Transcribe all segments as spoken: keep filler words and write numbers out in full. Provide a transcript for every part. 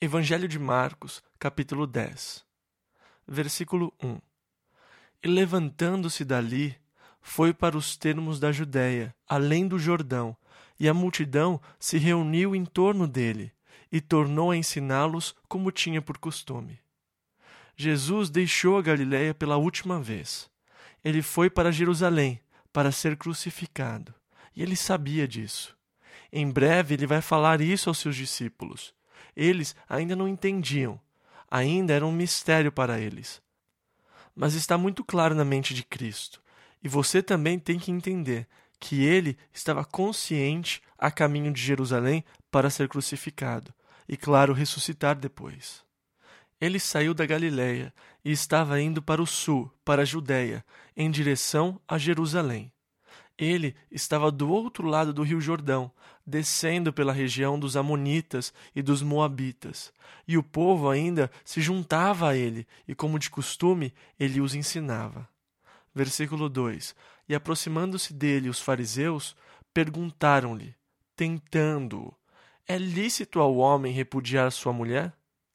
Evangelho de Marcos, capítulo dez, versículo um. E levantando-se dali, foi para os termos da Judéia, além do Jordão, e a multidão se reuniu em torno dele, e tornou a ensiná-los como tinha por costume. Jesus deixou a Galiléia pela última vez. Ele foi para Jerusalém, para ser crucificado, e ele sabia disso. Em breve ele vai falar isso aos seus discípulos. Eles ainda não entendiam, ainda era um mistério para eles. Mas está muito claro na mente de Cristo, e você também tem que entender que ele estava consciente a caminho de Jerusalém para ser crucificado, e claro, ressuscitar depois. Ele saiu da Galiléia e estava indo para o sul, para a Judéia, em direção a Jerusalém. Ele estava do outro lado do rio Jordão, descendo pela região dos Amonitas e dos Moabitas, e o povo ainda se juntava a ele, e como de costume, ele os ensinava. Versículo dois. E aproximando-se dele os fariseus, perguntaram-lhe, tentando-o, é lícito ao homem repudiar sua mulher?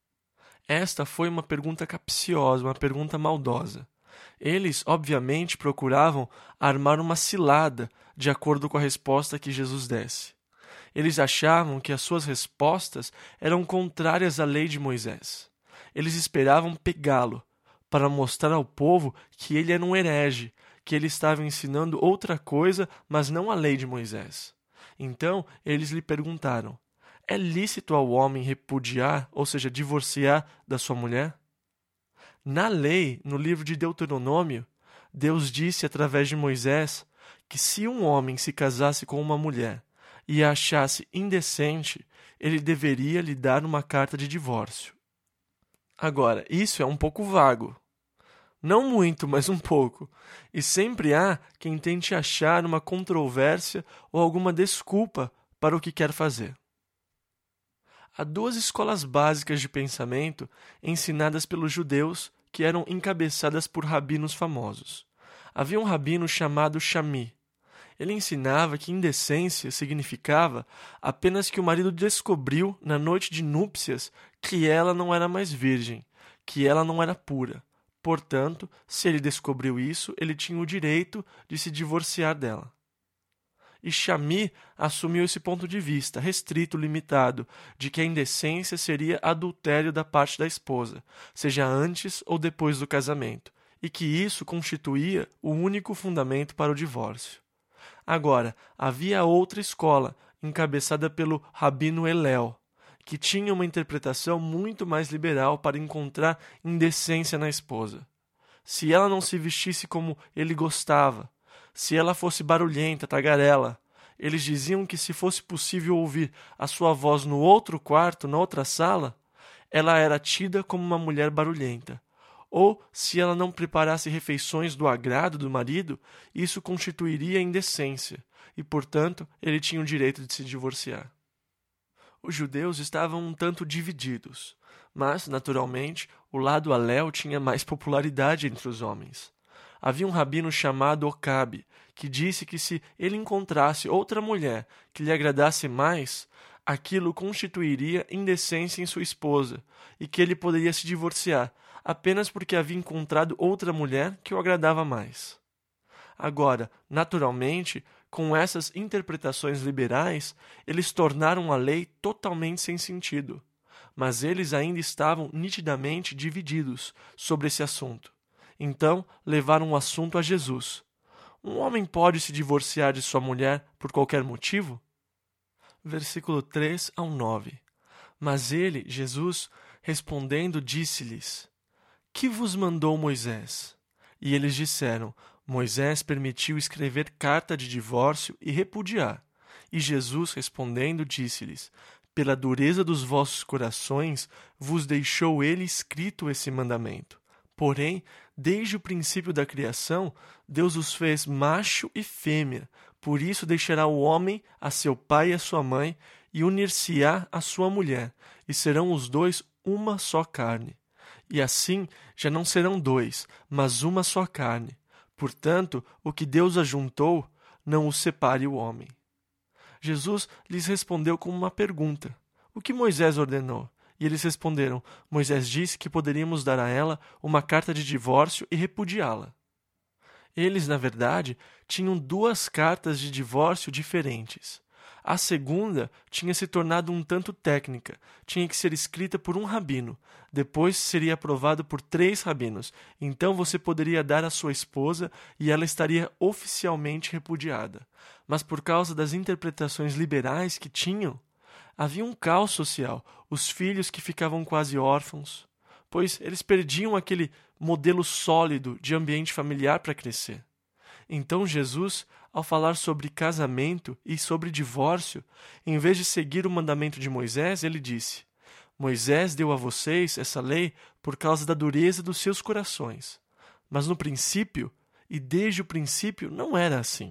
Esta foi uma pergunta capciosa, uma pergunta maldosa. Eles, obviamente, procuravam armar uma cilada de acordo com a resposta que Jesus desse. Eles achavam que as suas respostas eram contrárias à lei de Moisés. Eles esperavam pegá-lo para mostrar ao povo que ele era um herege, que ele estava ensinando outra coisa, mas não a lei de Moisés. Então, eles lhe perguntaram, é lícito ao homem repudiar, ou seja, divorciar da sua mulher? Na lei, no livro de Deuteronômio, Deus disse através de Moisés que se um homem se casasse com uma mulher e a achasse indecente, ele deveria lhe dar uma carta de divórcio. Agora, isso é um pouco vago. Não muito, mas um pouco. E sempre há quem tente achar uma controvérsia ou alguma desculpa para o que quer fazer. Há duas escolas básicas de pensamento ensinadas pelos judeus que eram encabeçadas por rabinos famosos. Havia um rabino chamado Shami. Ele ensinava que indecência significava apenas que o marido descobriu na noite de núpcias que ela não era mais virgem, que ela não era pura. Portanto, se ele descobriu isso, ele tinha o direito de se divorciar dela. E Shami assumiu esse ponto de vista, restrito, limitado, de que a indecência seria adultério da parte da esposa, seja antes ou depois do casamento, e que isso constituía o único fundamento para o divórcio. Agora, havia outra escola, encabeçada pelo Rabino Hillel, que tinha uma interpretação muito mais liberal para encontrar indecência na esposa. Se ela não se vestisse como ele gostava, se ela fosse barulhenta, tagarela, eles diziam que se fosse possível ouvir a sua voz no outro quarto, na outra sala, ela era tida como uma mulher barulhenta. Ou, se ela não preparasse refeições do agrado do marido, isso constituiria indecência, e, portanto, ele tinha o direito de se divorciar. Os judeus estavam um tanto divididos, mas, naturalmente, o lado Hillel tinha mais popularidade entre os homens. Havia um rabino chamado Ocabe, que disse que se ele encontrasse outra mulher que lhe agradasse mais, aquilo constituiria indecência em sua esposa, e que ele poderia se divorciar, apenas porque havia encontrado outra mulher que o agradava mais. Agora, naturalmente, com essas interpretações liberais, eles tornaram a lei totalmente sem sentido, mas eles ainda estavam nitidamente divididos sobre esse assunto. Então, levaram o assunto a Jesus. Um homem pode se divorciar de sua mulher por qualquer motivo? Versículo três ao nove. Mas ele, Jesus, respondendo, disse-lhes, que vos mandou Moisés? E eles disseram, Moisés permitiu escrever carta de divórcio e repudiar. E Jesus, respondendo, disse-lhes, pela dureza dos vossos corações, vos deixou ele escrito esse mandamento. Porém, desde o princípio da criação, Deus os fez macho e fêmea. Por isso deixará o homem a seu pai e a sua mãe, e unir-se-á a sua mulher, e serão os dois uma só carne. E assim já não serão dois, mas uma só carne. Portanto, o que Deus ajuntou, não o separe o homem. Jesus lhes respondeu com uma pergunta. O que Moisés ordenou? E eles responderam: Moisés disse que poderíamos dar a ela uma carta de divórcio e repudiá-la. Eles, na verdade, tinham duas cartas de divórcio diferentes. A segunda tinha se tornado um tanto técnica, tinha que ser escrita por um rabino, depois seria aprovado por três rabinos, então você poderia dar à sua esposa e ela estaria oficialmente repudiada. Mas por causa das interpretações liberais que tinham, havia um caos social, os filhos que ficavam quase órfãos, pois eles perdiam aquele modelo sólido de ambiente familiar para crescer. Então Jesus, ao falar sobre casamento e sobre divórcio, em vez de seguir o mandamento de Moisés, ele disse: Moisés deu a vocês essa lei por causa da dureza dos seus corações. Mas no princípio, e desde o princípio, não era assim.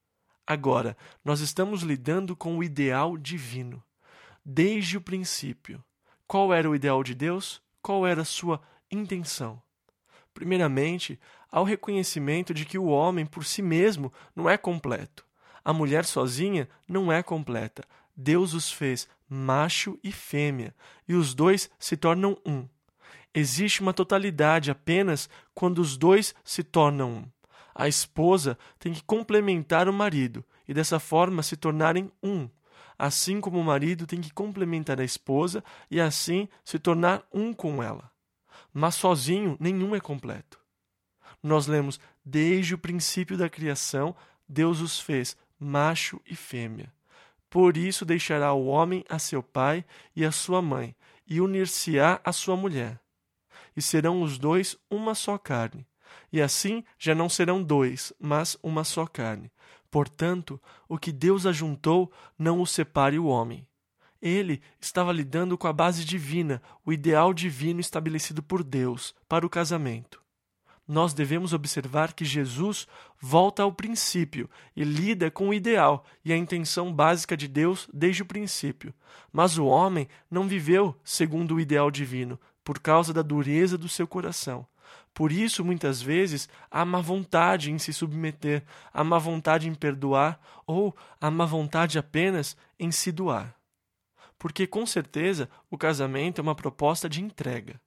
Agora, nós estamos lidando com o ideal divino. Desde o princípio. Qual era o ideal de Deus? Qual era a sua intenção? Primeiramente, há o reconhecimento de que o homem por si mesmo não é completo. A mulher sozinha não é completa. Deus os fez macho e fêmea, e os dois se tornam um. Existe uma totalidade apenas quando os dois se tornam um. A esposa tem que complementar o marido, e dessa forma se tornarem um. Assim como o marido tem que complementar a esposa, e assim se tornar um com ela. Mas sozinho nenhum é completo. Nós lemos: desde o princípio da criação, Deus os fez macho e fêmea. Por isso deixará o homem a seu pai e a sua mãe, e unir-se-á à sua mulher. E serão os dois uma só carne. E assim já não serão dois, mas uma só carne. Portanto, o que Deus ajuntou, não o separe o homem. Ele estava lidando com a base divina, o ideal divino estabelecido por Deus para o casamento. Nós devemos observar que Jesus volta ao princípio e lida com o ideal e a intenção básica de Deus desde o princípio. Mas o homem não viveu segundo o ideal divino, por causa da dureza do seu coração. Por isso, muitas vezes, há má vontade em se submeter, há má vontade em perdoar ou há má vontade apenas em se doar. Porque, com certeza, o casamento é uma proposta de entrega.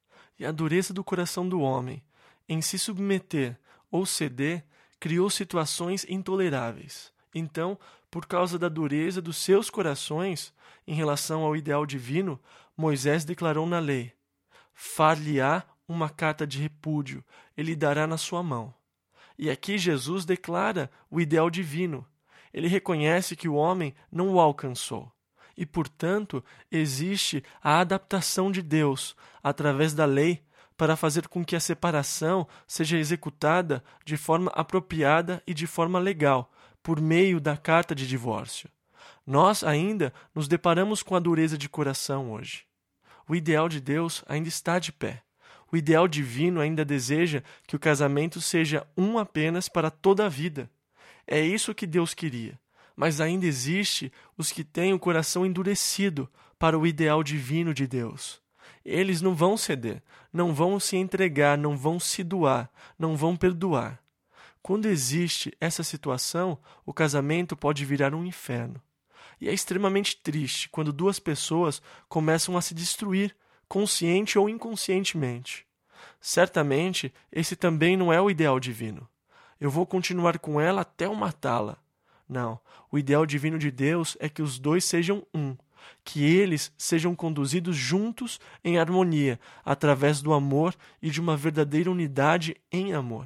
E a dureza do coração do homem, em se submeter ou ceder, criou situações intoleráveis. Então, por causa da dureza dos seus corações, em relação ao ideal divino, Moisés declarou na lei: far-lhe-á uma carta de repúdio, ele dará na sua mão. E aqui Jesus declara o ideal divino. Ele reconhece que o homem não o alcançou. E, portanto, existe a adaptação de Deus, através da lei, para fazer com que a separação seja executada de forma apropriada e de forma legal, por meio da carta de divórcio. Nós ainda nos deparamos com a dureza de coração hoje. O ideal de Deus ainda está de pé. O ideal divino ainda deseja que o casamento seja um apenas para toda a vida. É isso que Deus queria. Mas ainda existe os que têm o coração endurecido para o ideal divino de Deus. Eles não vão ceder, não vão se entregar, não vão se doar, não vão perdoar. Quando existe essa situação, o casamento pode virar um inferno. E é extremamente triste quando duas pessoas começam a se destruir, consciente ou inconscientemente. Certamente, esse também não é o ideal divino. Eu vou continuar com ela até eu matá-la. Não, o ideal divino de Deus é que os dois sejam um, que eles sejam conduzidos juntos em harmonia, através do amor e de uma verdadeira unidade em amor.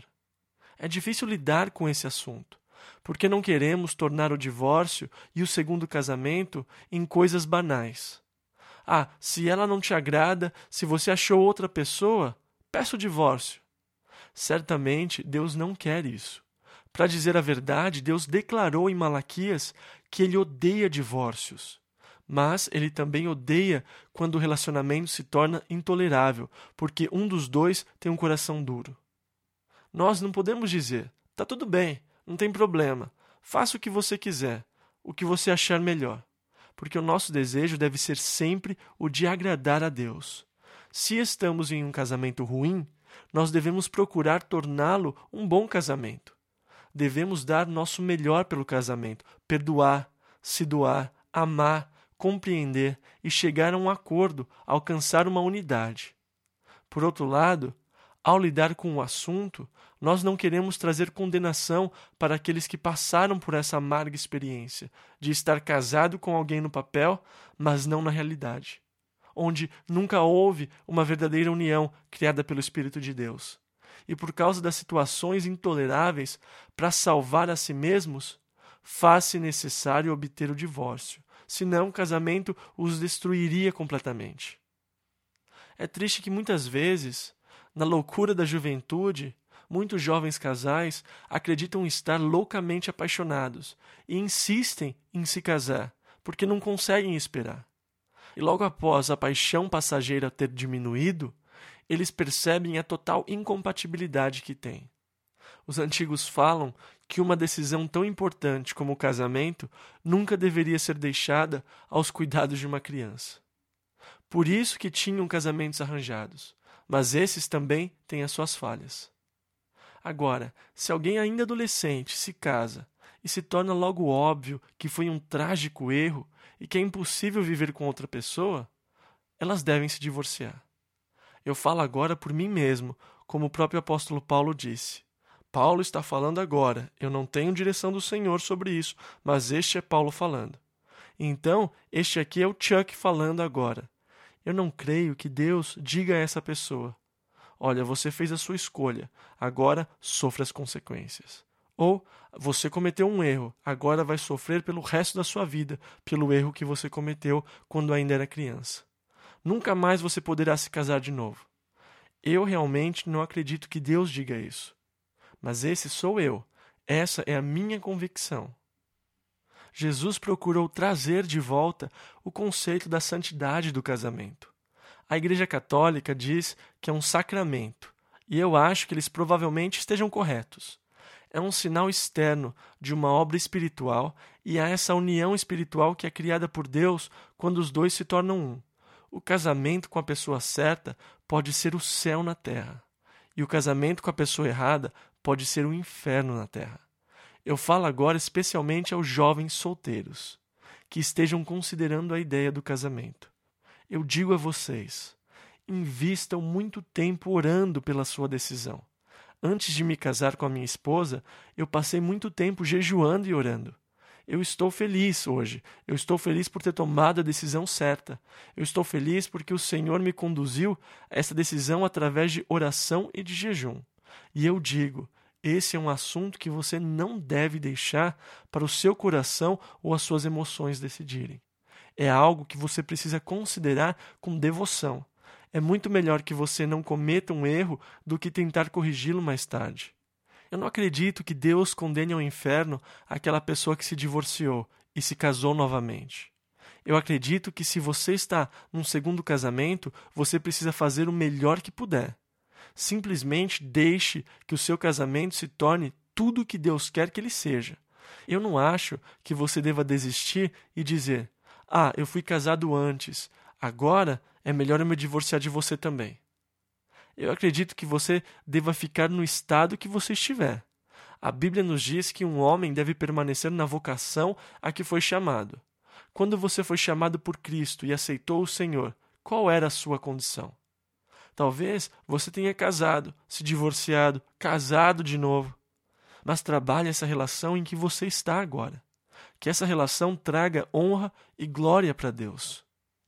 É difícil lidar com esse assunto, porque não queremos tornar o divórcio e o segundo casamento em coisas banais. Ah, se ela não te agrada, se você achou outra pessoa, peça o divórcio. Certamente Deus não quer isso. Para dizer a verdade, Deus declarou em Malaquias que ele odeia divórcios. Mas ele também odeia quando o relacionamento se torna intolerável, porque um dos dois tem um coração duro. Nós não podemos dizer: tá tudo bem, não tem problema, faça o que você quiser, o que você achar melhor. Porque o nosso desejo deve ser sempre o de agradar a Deus. Se estamos em um casamento ruim, nós devemos procurar torná-lo um bom casamento. Devemos dar nosso melhor pelo casamento, perdoar, se doar, amar, compreender e chegar a um acordo, alcançar uma unidade. Por outro lado, ao lidar com o assunto, nós não queremos trazer condenação para aqueles que passaram por essa amarga experiência de estar casado com alguém no papel, mas não na realidade, onde nunca houve uma verdadeira união criada pelo Espírito de Deus. E por causa das situações intoleráveis, para salvar a si mesmos, faz-se necessário obter o divórcio, senão o casamento os destruiria completamente. É triste que muitas vezes, na loucura da juventude, muitos jovens casais acreditam estar loucamente apaixonados e insistem em se casar, porque não conseguem esperar. E logo após a paixão passageira ter diminuído, eles percebem a total incompatibilidade que têm. Os antigos falam que uma decisão tão importante como o casamento nunca deveria ser deixada aos cuidados de uma criança. Por isso que tinham casamentos arranjados, mas esses também têm as suas falhas. Agora, se alguém ainda adolescente se casa e se torna logo óbvio que foi um trágico erro e que é impossível viver com outra pessoa, elas devem se divorciar. Eu falo agora por mim mesmo, como o próprio apóstolo Paulo disse. Paulo está falando agora, eu não tenho direção do Senhor sobre isso, mas este é Paulo falando. Então, este aqui é o Chuck falando agora. Eu não creio que Deus diga a essa pessoa: olha, você fez a sua escolha, agora sofra as consequências. Ou, você cometeu um erro, agora vai sofrer pelo resto da sua vida, pelo erro que você cometeu quando ainda era criança. Nunca mais você poderá se casar de novo. Eu realmente não acredito que Deus diga isso. Mas esse sou eu. Essa é a minha convicção. Jesus procurou trazer de volta o conceito da santidade do casamento. A Igreja Católica diz que é um sacramento, e eu acho que eles provavelmente estejam corretos. É um sinal externo de uma obra espiritual, e há essa união espiritual que é criada por Deus quando os dois se tornam um. O casamento com a pessoa certa pode ser o céu na terra, e o casamento com a pessoa errada pode ser o inferno na terra. Eu falo agora especialmente aos jovens solteiros, que estejam considerando a ideia do casamento. Eu digo a vocês, invistam muito tempo orando pela sua decisão. Antes de me casar com a minha esposa, eu passei muito tempo jejuando e orando. Eu estou feliz hoje. Eu estou feliz por ter tomado a decisão certa. Eu estou feliz porque o Senhor me conduziu a essa decisão através de oração e de jejum. E eu digo, esse é um assunto que você não deve deixar para o seu coração ou as suas emoções decidirem. É algo que você precisa considerar com devoção. É muito melhor que você não cometa um erro do que tentar corrigi-lo mais tarde. Eu não acredito que Deus condene ao inferno aquela pessoa que se divorciou e se casou novamente. Eu acredito que se você está num segundo casamento, você precisa fazer o melhor que puder. Simplesmente deixe que o seu casamento se torne tudo o que Deus quer que ele seja. Eu não acho que você deva desistir e dizer: ah, eu fui casado antes, agora é melhor eu me divorciar de você também. Eu acredito que você deva ficar no estado que você estiver. A Bíblia nos diz que um homem deve permanecer na vocação a que foi chamado. Quando você foi chamado por Cristo e aceitou o Senhor, qual era a sua condição? Talvez você tenha casado, se divorciado, casado de novo. Mas trabalhe essa relação em que você está agora. Que essa relação traga honra e glória para Deus.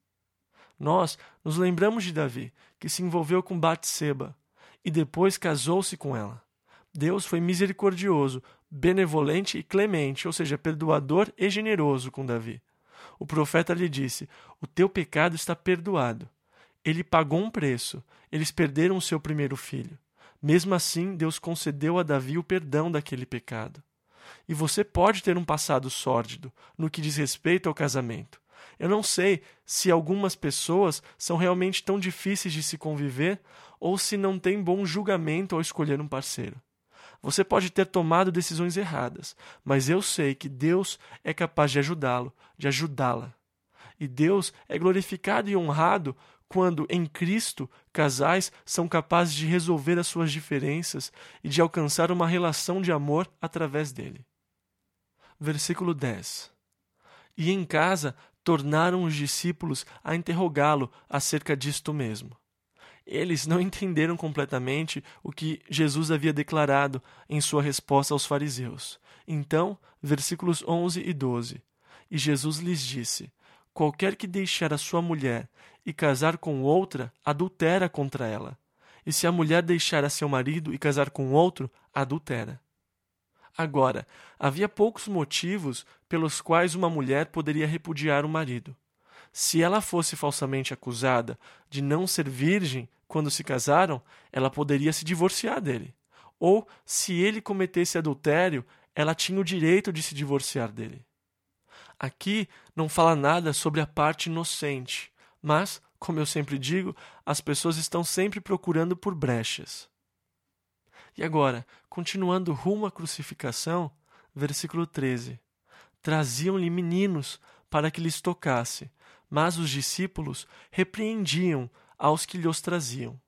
Nós nos lembramos de Davi, que se envolveu com Batseba e depois casou-se com ela. Deus foi misericordioso, benevolente e clemente, ou seja, perdoador e generoso com Davi. O profeta lhe disse: o teu pecado está perdoado. Ele pagou um preço. Eles perderam o seu primeiro filho. Mesmo assim, Deus concedeu a Davi o perdão daquele pecado. E você pode ter um passado sórdido no que diz respeito ao casamento. Eu não sei se algumas pessoas são realmente tão difíceis de se conviver ou se não têm bom julgamento ao escolher um parceiro. Você pode ter tomado decisões erradas, mas eu sei que Deus é capaz de ajudá-lo, de ajudá-la. E Deus é glorificado e honrado quando, em Cristo, casais são capazes de resolver as suas diferenças e de alcançar uma relação de amor através dele. Versículo dez. E em casa tornaram os discípulos a interrogá-lo acerca disto mesmo. Eles não entenderam completamente o que Jesus havia declarado em sua resposta aos fariseus. Então, versículos onze e doze. E Jesus lhes disse: qualquer que deixar a sua mulher e casar com outra, adultera contra ela. E se a mulher deixar a seu marido e casar com outro, adultera. Agora, havia poucos motivos pelos quais uma mulher poderia repudiar o marido. Se ela fosse falsamente acusada de não ser virgem quando se casaram, ela poderia se divorciar dele. Ou, se ele cometesse adultério, ela tinha o direito de se divorciar dele. Aqui não fala nada sobre a parte inocente, mas, como eu sempre digo, as pessoas estão sempre procurando por brechas. E agora, continuando rumo à crucificação, versículo treze. Traziam-lhe meninos para que lhes tocasse, mas os discípulos repreendiam aos que lhos traziam.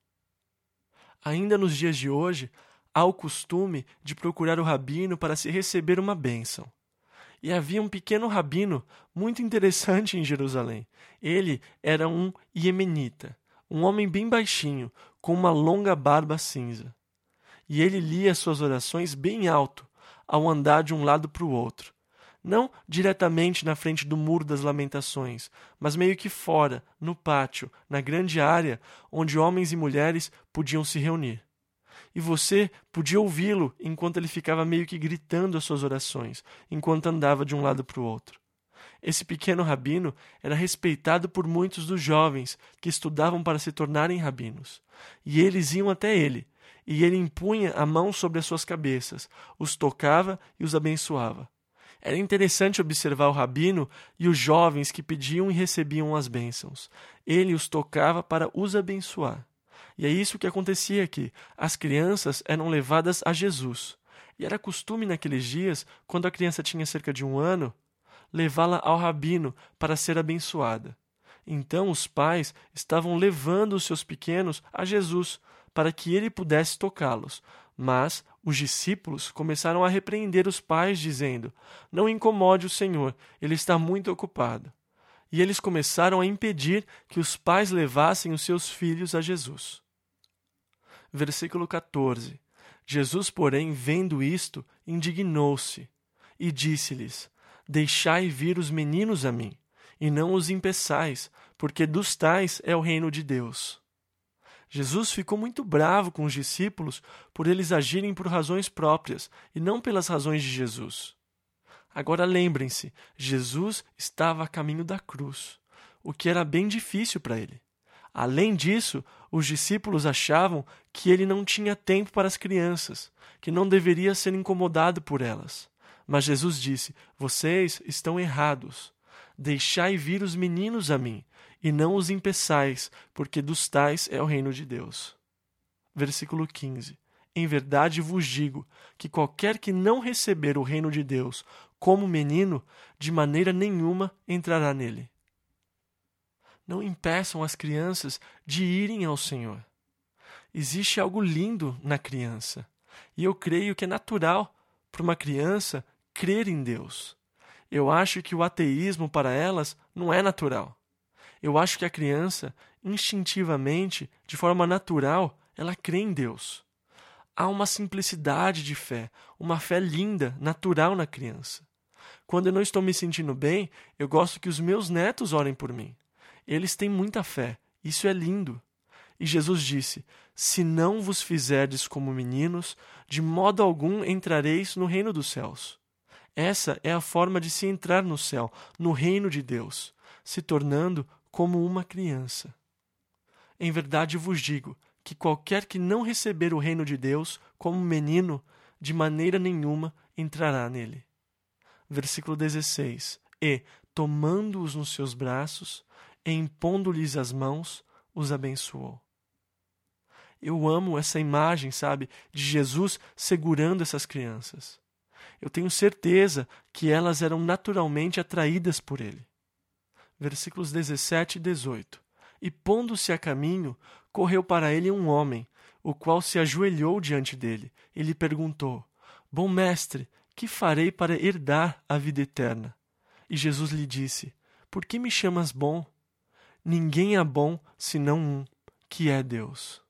Ainda nos dias de hoje, há o costume de procurar o rabino para se receber uma bênção. E havia um pequeno rabino muito interessante em Jerusalém. Ele era um iemenita, um homem bem baixinho, com uma longa barba cinza. E ele lia suas orações bem alto, ao andar de um lado para o outro. Não diretamente na frente do Muro das Lamentações, mas meio que fora, no pátio, na grande área onde homens e mulheres podiam se reunir. E você podia ouvi-lo enquanto ele ficava meio que gritando as suas orações, enquanto andava de um lado para o outro. Esse pequeno rabino era respeitado por muitos dos jovens que estudavam para se tornarem rabinos. E eles iam até ele, e ele impunha a mão sobre as suas cabeças, os tocava e os abençoava. Era interessante observar o rabino e os jovens que pediam e recebiam as bênçãos. Ele os tocava para os abençoar. E é isso que acontecia aqui. As crianças eram levadas a Jesus. E era costume naqueles dias, quando a criança tinha cerca de um ano, levá-la ao rabino para ser abençoada. Então os pais estavam levando os seus pequenos a Jesus para que ele pudesse tocá-los. Mas os discípulos começaram a repreender os pais, dizendo: não incomode o Senhor, ele está muito ocupado. E eles começaram a impedir que os pais levassem os seus filhos a Jesus. Versículo quatorze. Jesus, porém, vendo isto, indignou-se e disse-lhes: deixai vir os meninos a mim, e não os impeçais, porque dos tais é o reino de Deus. Jesus ficou muito bravo com os discípulos por eles agirem por razões próprias e não pelas razões de Jesus. Agora lembrem-se, Jesus estava a caminho da cruz, o que era bem difícil para ele. Além disso, os discípulos achavam que ele não tinha tempo para as crianças, que não deveria ser incomodado por elas. Mas Jesus disse: vocês estão errados. Deixai vir os meninos a mim, e não os impeçais, porque dos tais é o reino de Deus. Versículo quinze. Em verdade vos digo que qualquer que não receber o reino de Deus como menino, de maneira nenhuma entrará nele. Não impeçam as crianças de irem ao Senhor. Existe algo lindo na criança, e eu creio que é natural para uma criança crer em Deus. Eu acho que o ateísmo para elas não é natural. Eu acho que a criança, instintivamente, de forma natural, ela crê em Deus. Há uma simplicidade de fé, uma fé linda, natural na criança. Quando eu não estou me sentindo bem, eu gosto que os meus netos orem por mim. Eles têm muita fé, isso é lindo. E Jesus disse: se não vos fizerdes como meninos, de modo algum entrareis no reino dos céus. Essa é a forma de se entrar no céu, no reino de Deus, se tornando como uma criança. Em verdade vos digo que qualquer que não receber o reino de Deus como menino, de maneira nenhuma entrará nele. Versículo dezesseis. E, tomando-os nos seus braços, e impondo-lhes as mãos, os abençoou. Eu amo essa imagem, sabe, de Jesus segurando essas crianças. Eu tenho certeza que elas eram naturalmente atraídas por ele. Versículos dezessete e dezoito. E pondo-se a caminho, correu para ele um homem, o qual se ajoelhou diante dele, e lhe perguntou: Bom mestre, que farei para herdar a vida eterna? E Jesus lhe disse: por que me chamas bom? Ninguém é bom senão um, que é Deus.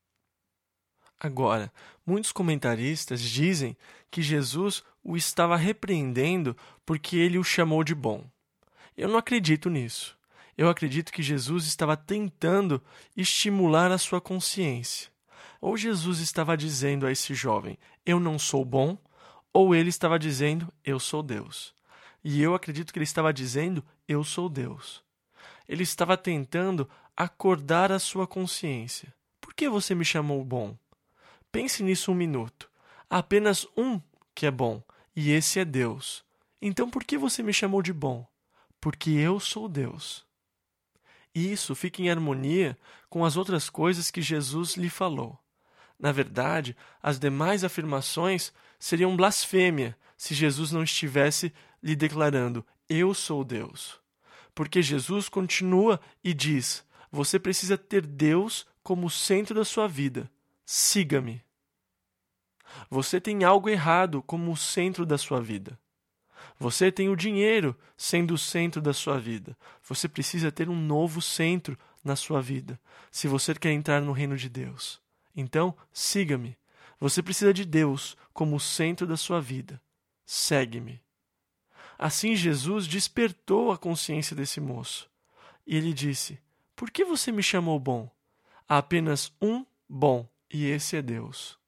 Agora, muitos comentaristas dizem que Jesus o estava repreendendo porque ele o chamou de bom. Eu não acredito nisso. Eu acredito que Jesus estava tentando estimular a sua consciência. Ou Jesus estava dizendo a esse jovem, eu não sou bom, ou ele estava dizendo, eu sou Deus. E eu acredito que ele estava dizendo, eu sou Deus. Ele estava tentando acordar a sua consciência. Por que você me chamou bom? Pense nisso um minuto. Há apenas um que é bom, e esse é Deus. Então por que você me chamou de bom? Porque eu sou Deus. E isso fica em harmonia com as outras coisas que Jesus lhe falou. Na verdade, as demais afirmações seriam blasfêmia se Jesus não estivesse lhe declarando, eu sou Deus. Porque Jesus continua e diz, você precisa ter Deus como centro da sua vida. Siga-me. Você tem algo errado como o centro da sua vida. Você tem o dinheiro sendo o centro da sua vida. Você precisa ter um novo centro na sua vida, se você quer entrar no reino de Deus. Então, siga-me. Você precisa de Deus como o centro da sua vida. Segue-me. Assim, Jesus despertou a consciência desse moço. E ele disse, por que você me chamou bom? Há apenas um bom, e esse é Deus.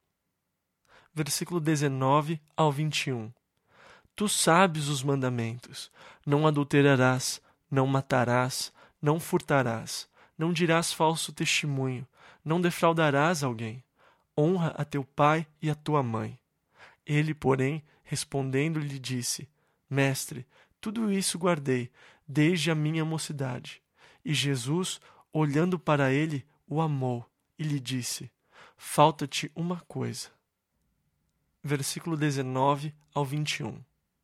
Versículo dezenove ao vinte e um. Tu sabes os mandamentos. Não adulterarás, não matarás, não furtarás, não dirás falso testemunho, não defraudarás alguém. Honra a teu pai e a tua mãe. Ele, porém, respondendo, lhe disse, Mestre, tudo isso guardei desde a minha mocidade. E Jesus, olhando para ele, o amou e lhe disse, falta-te uma coisa. Versículo dezenove ao vinte e um.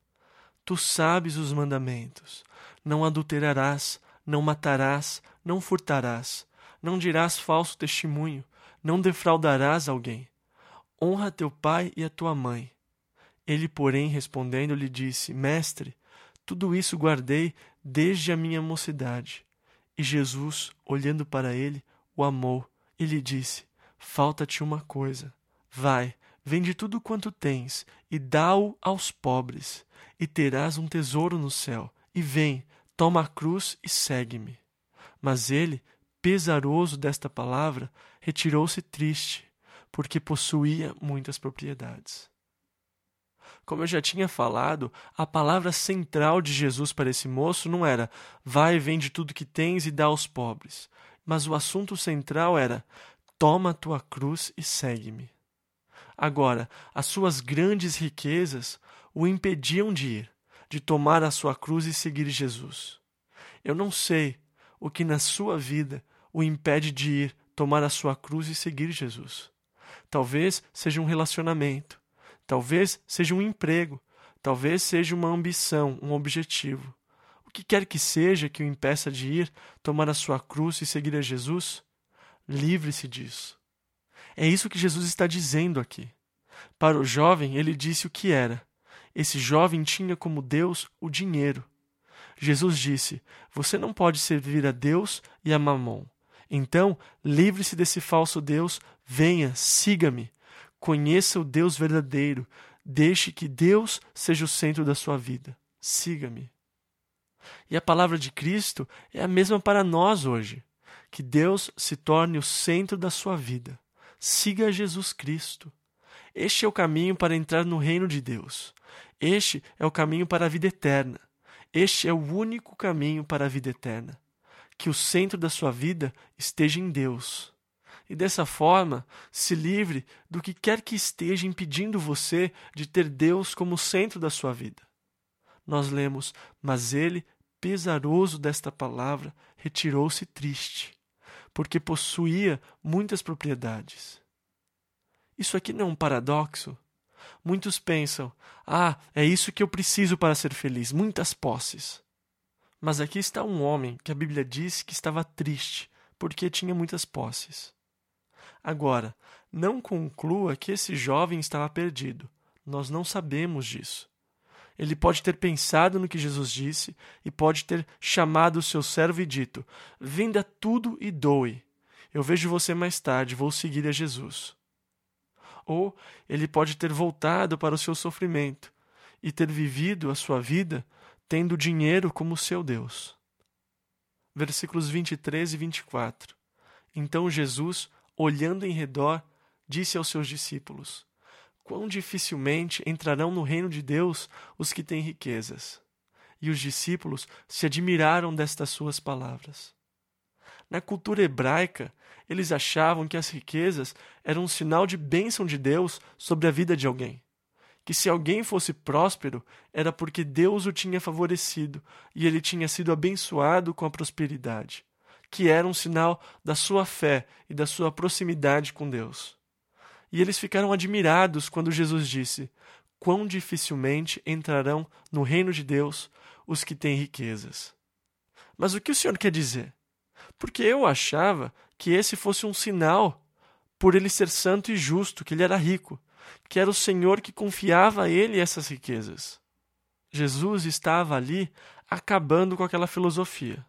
Tu sabes os mandamentos. Não adulterarás, não matarás, não furtarás, não dirás falso testemunho, não defraudarás alguém. Honra teu pai e a tua mãe. Ele, porém, respondendo, lhe disse, Mestre, tudo isso guardei desde a minha mocidade. E Jesus, olhando para ele, o amou e lhe disse, falta-te uma coisa. Vai, vende tudo quanto tens e dá-o aos pobres, e terás um tesouro no céu. E vem, toma a cruz e segue-me. Mas ele, pesaroso desta palavra, retirou-se triste, porque possuía muitas propriedades. Como eu já tinha falado, a palavra central de Jesus para esse moço não era vai, vende tudo que tens e dá aos pobres. Mas o assunto central era toma a tua cruz e segue-me. Agora, as suas grandes riquezas o impediam de ir, de tomar a sua cruz e seguir Jesus. Eu não sei o que na sua vida o impede de ir, tomar a sua cruz e seguir Jesus. Talvez seja um relacionamento, talvez seja um emprego, talvez seja uma ambição, um objetivo. O que quer que seja que o impeça de ir, tomar a sua cruz e seguir a Jesus, livre-se disso. É isso que Jesus está dizendo aqui. Para o jovem, ele disse o que era. Esse jovem tinha como Deus o dinheiro. Jesus disse, você não pode servir a Deus e a Mamon. Então, livre-se desse falso Deus, venha, siga-me. Conheça o Deus verdadeiro. Deixe que Deus seja o centro da sua vida. Siga-me. E a palavra de Cristo é a mesma para nós hoje. Que Deus se torne o centro da sua vida. Siga Jesus Cristo. Este é o caminho para entrar no reino de Deus. Este é o caminho para a vida eterna. Este é o único caminho para a vida eterna. Que o centro da sua vida esteja em Deus. E dessa forma, se livre do que quer que esteja impedindo você de ter Deus como centro da sua vida. Nós lemos, mas ele, pesaroso desta palavra, retirou-se triste, porque possuía muitas propriedades. Isso aqui não é um paradoxo? Muitos pensam, ah, é isso que eu preciso para ser feliz, muitas posses. Mas aqui está um homem que a Bíblia diz que estava triste, porque tinha muitas posses. Agora, não conclua que esse jovem estava perdido. Nós não sabemos disso. Ele pode ter pensado no que Jesus disse e pode ter chamado o seu servo e dito: venda tudo e doe. Eu vejo você mais tarde, vou seguir a Jesus. Ou ele pode ter voltado para o seu sofrimento e ter vivido a sua vida tendo dinheiro como seu Deus. Versículos vinte e três e vinte e quatro. Então Jesus, olhando em redor, disse aos seus discípulos: quão dificilmente entrarão no reino de Deus os que têm riquezas. E os discípulos se admiraram destas suas palavras. Na cultura hebraica, eles achavam que as riquezas eram um sinal de bênção de Deus sobre a vida de alguém. Que se alguém fosse próspero, era porque Deus o tinha favorecido e ele tinha sido abençoado com a prosperidade, que era um sinal da sua fé e da sua proximidade com Deus. E eles ficaram admirados quando Jesus disse: quão dificilmente entrarão no reino de Deus os que têm riquezas. Mas o que o Senhor quer dizer? Porque eu achava que esse fosse um sinal por ele ser santo e justo, que ele era rico, que era o Senhor que confiava a ele essas riquezas. Jesus estava ali acabando com aquela filosofia.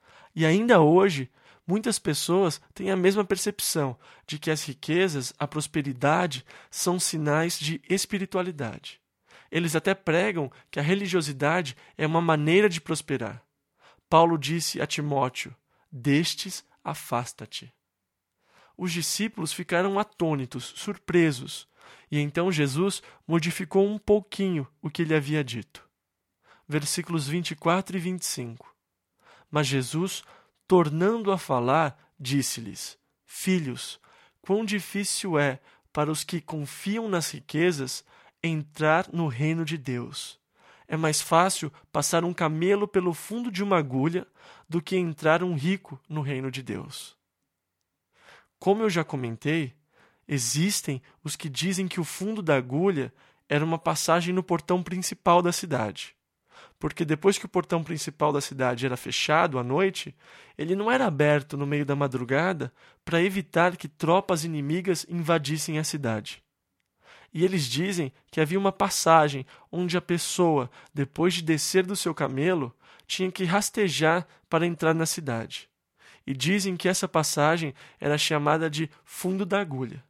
E ainda hoje, muitas pessoas têm a mesma percepção de que as riquezas, a prosperidade, são sinais de espiritualidade. Eles até pregam que a religiosidade é uma maneira de prosperar. Paulo disse a Timóteo: destes afasta-te. Os discípulos ficaram atônitos, surpresos, e então Jesus modificou um pouquinho o que ele havia dito. Versículos vinte e quatro e vinte e cinco. Mas Jesus, tornando a falar, disse-lhes: filhos, quão difícil é para os que confiam nas riquezas entrar no reino de Deus. É mais fácil passar um camelo pelo fundo de uma agulha do que entrar um rico no reino de Deus. Como eu já comentei, existem os que dizem que o fundo da agulha era uma passagem no portão principal da cidade. Porque depois que o portão principal da cidade era fechado à noite, ele não era aberto no meio da madrugada para evitar que tropas inimigas invadissem a cidade. E eles dizem que havia uma passagem onde a pessoa, depois de descer do seu camelo, tinha que rastejar para entrar na cidade. E dizem que essa passagem era chamada de fundo da agulha.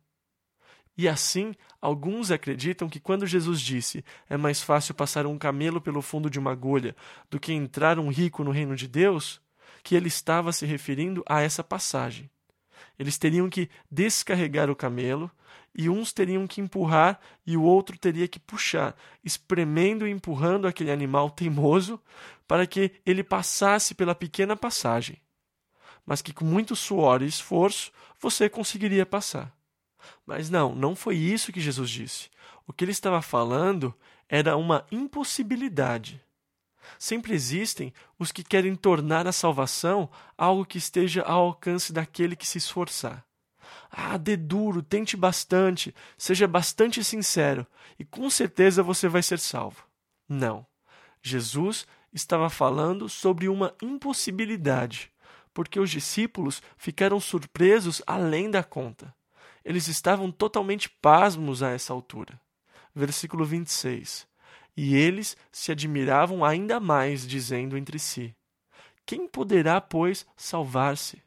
E assim, alguns acreditam que quando Jesus disse é mais fácil passar um camelo pelo fundo de uma agulha do que entrar um rico no reino de Deus, que ele estava se referindo a essa passagem. Eles teriam que descarregar o camelo e uns teriam que empurrar e o outro teria que puxar, espremendo e empurrando aquele animal teimoso para que ele passasse pela pequena passagem. Mas que com muito suor e esforço você conseguiria passar. Mas não, não foi isso que Jesus disse. O que ele estava falando era uma impossibilidade. Sempre existem os que querem tornar a salvação algo que esteja ao alcance daquele que se esforçar. Ah, dê duro, tente bastante, seja bastante sincero e com certeza você vai ser salvo. Não. Jesus estava falando sobre uma impossibilidade, porque os discípulos ficaram surpresos além da conta. Eles estavam totalmente pasmos a essa altura. Versículo vinte e seis. E eles se admiravam ainda mais, dizendo entre si: quem poderá, pois, salvar-se?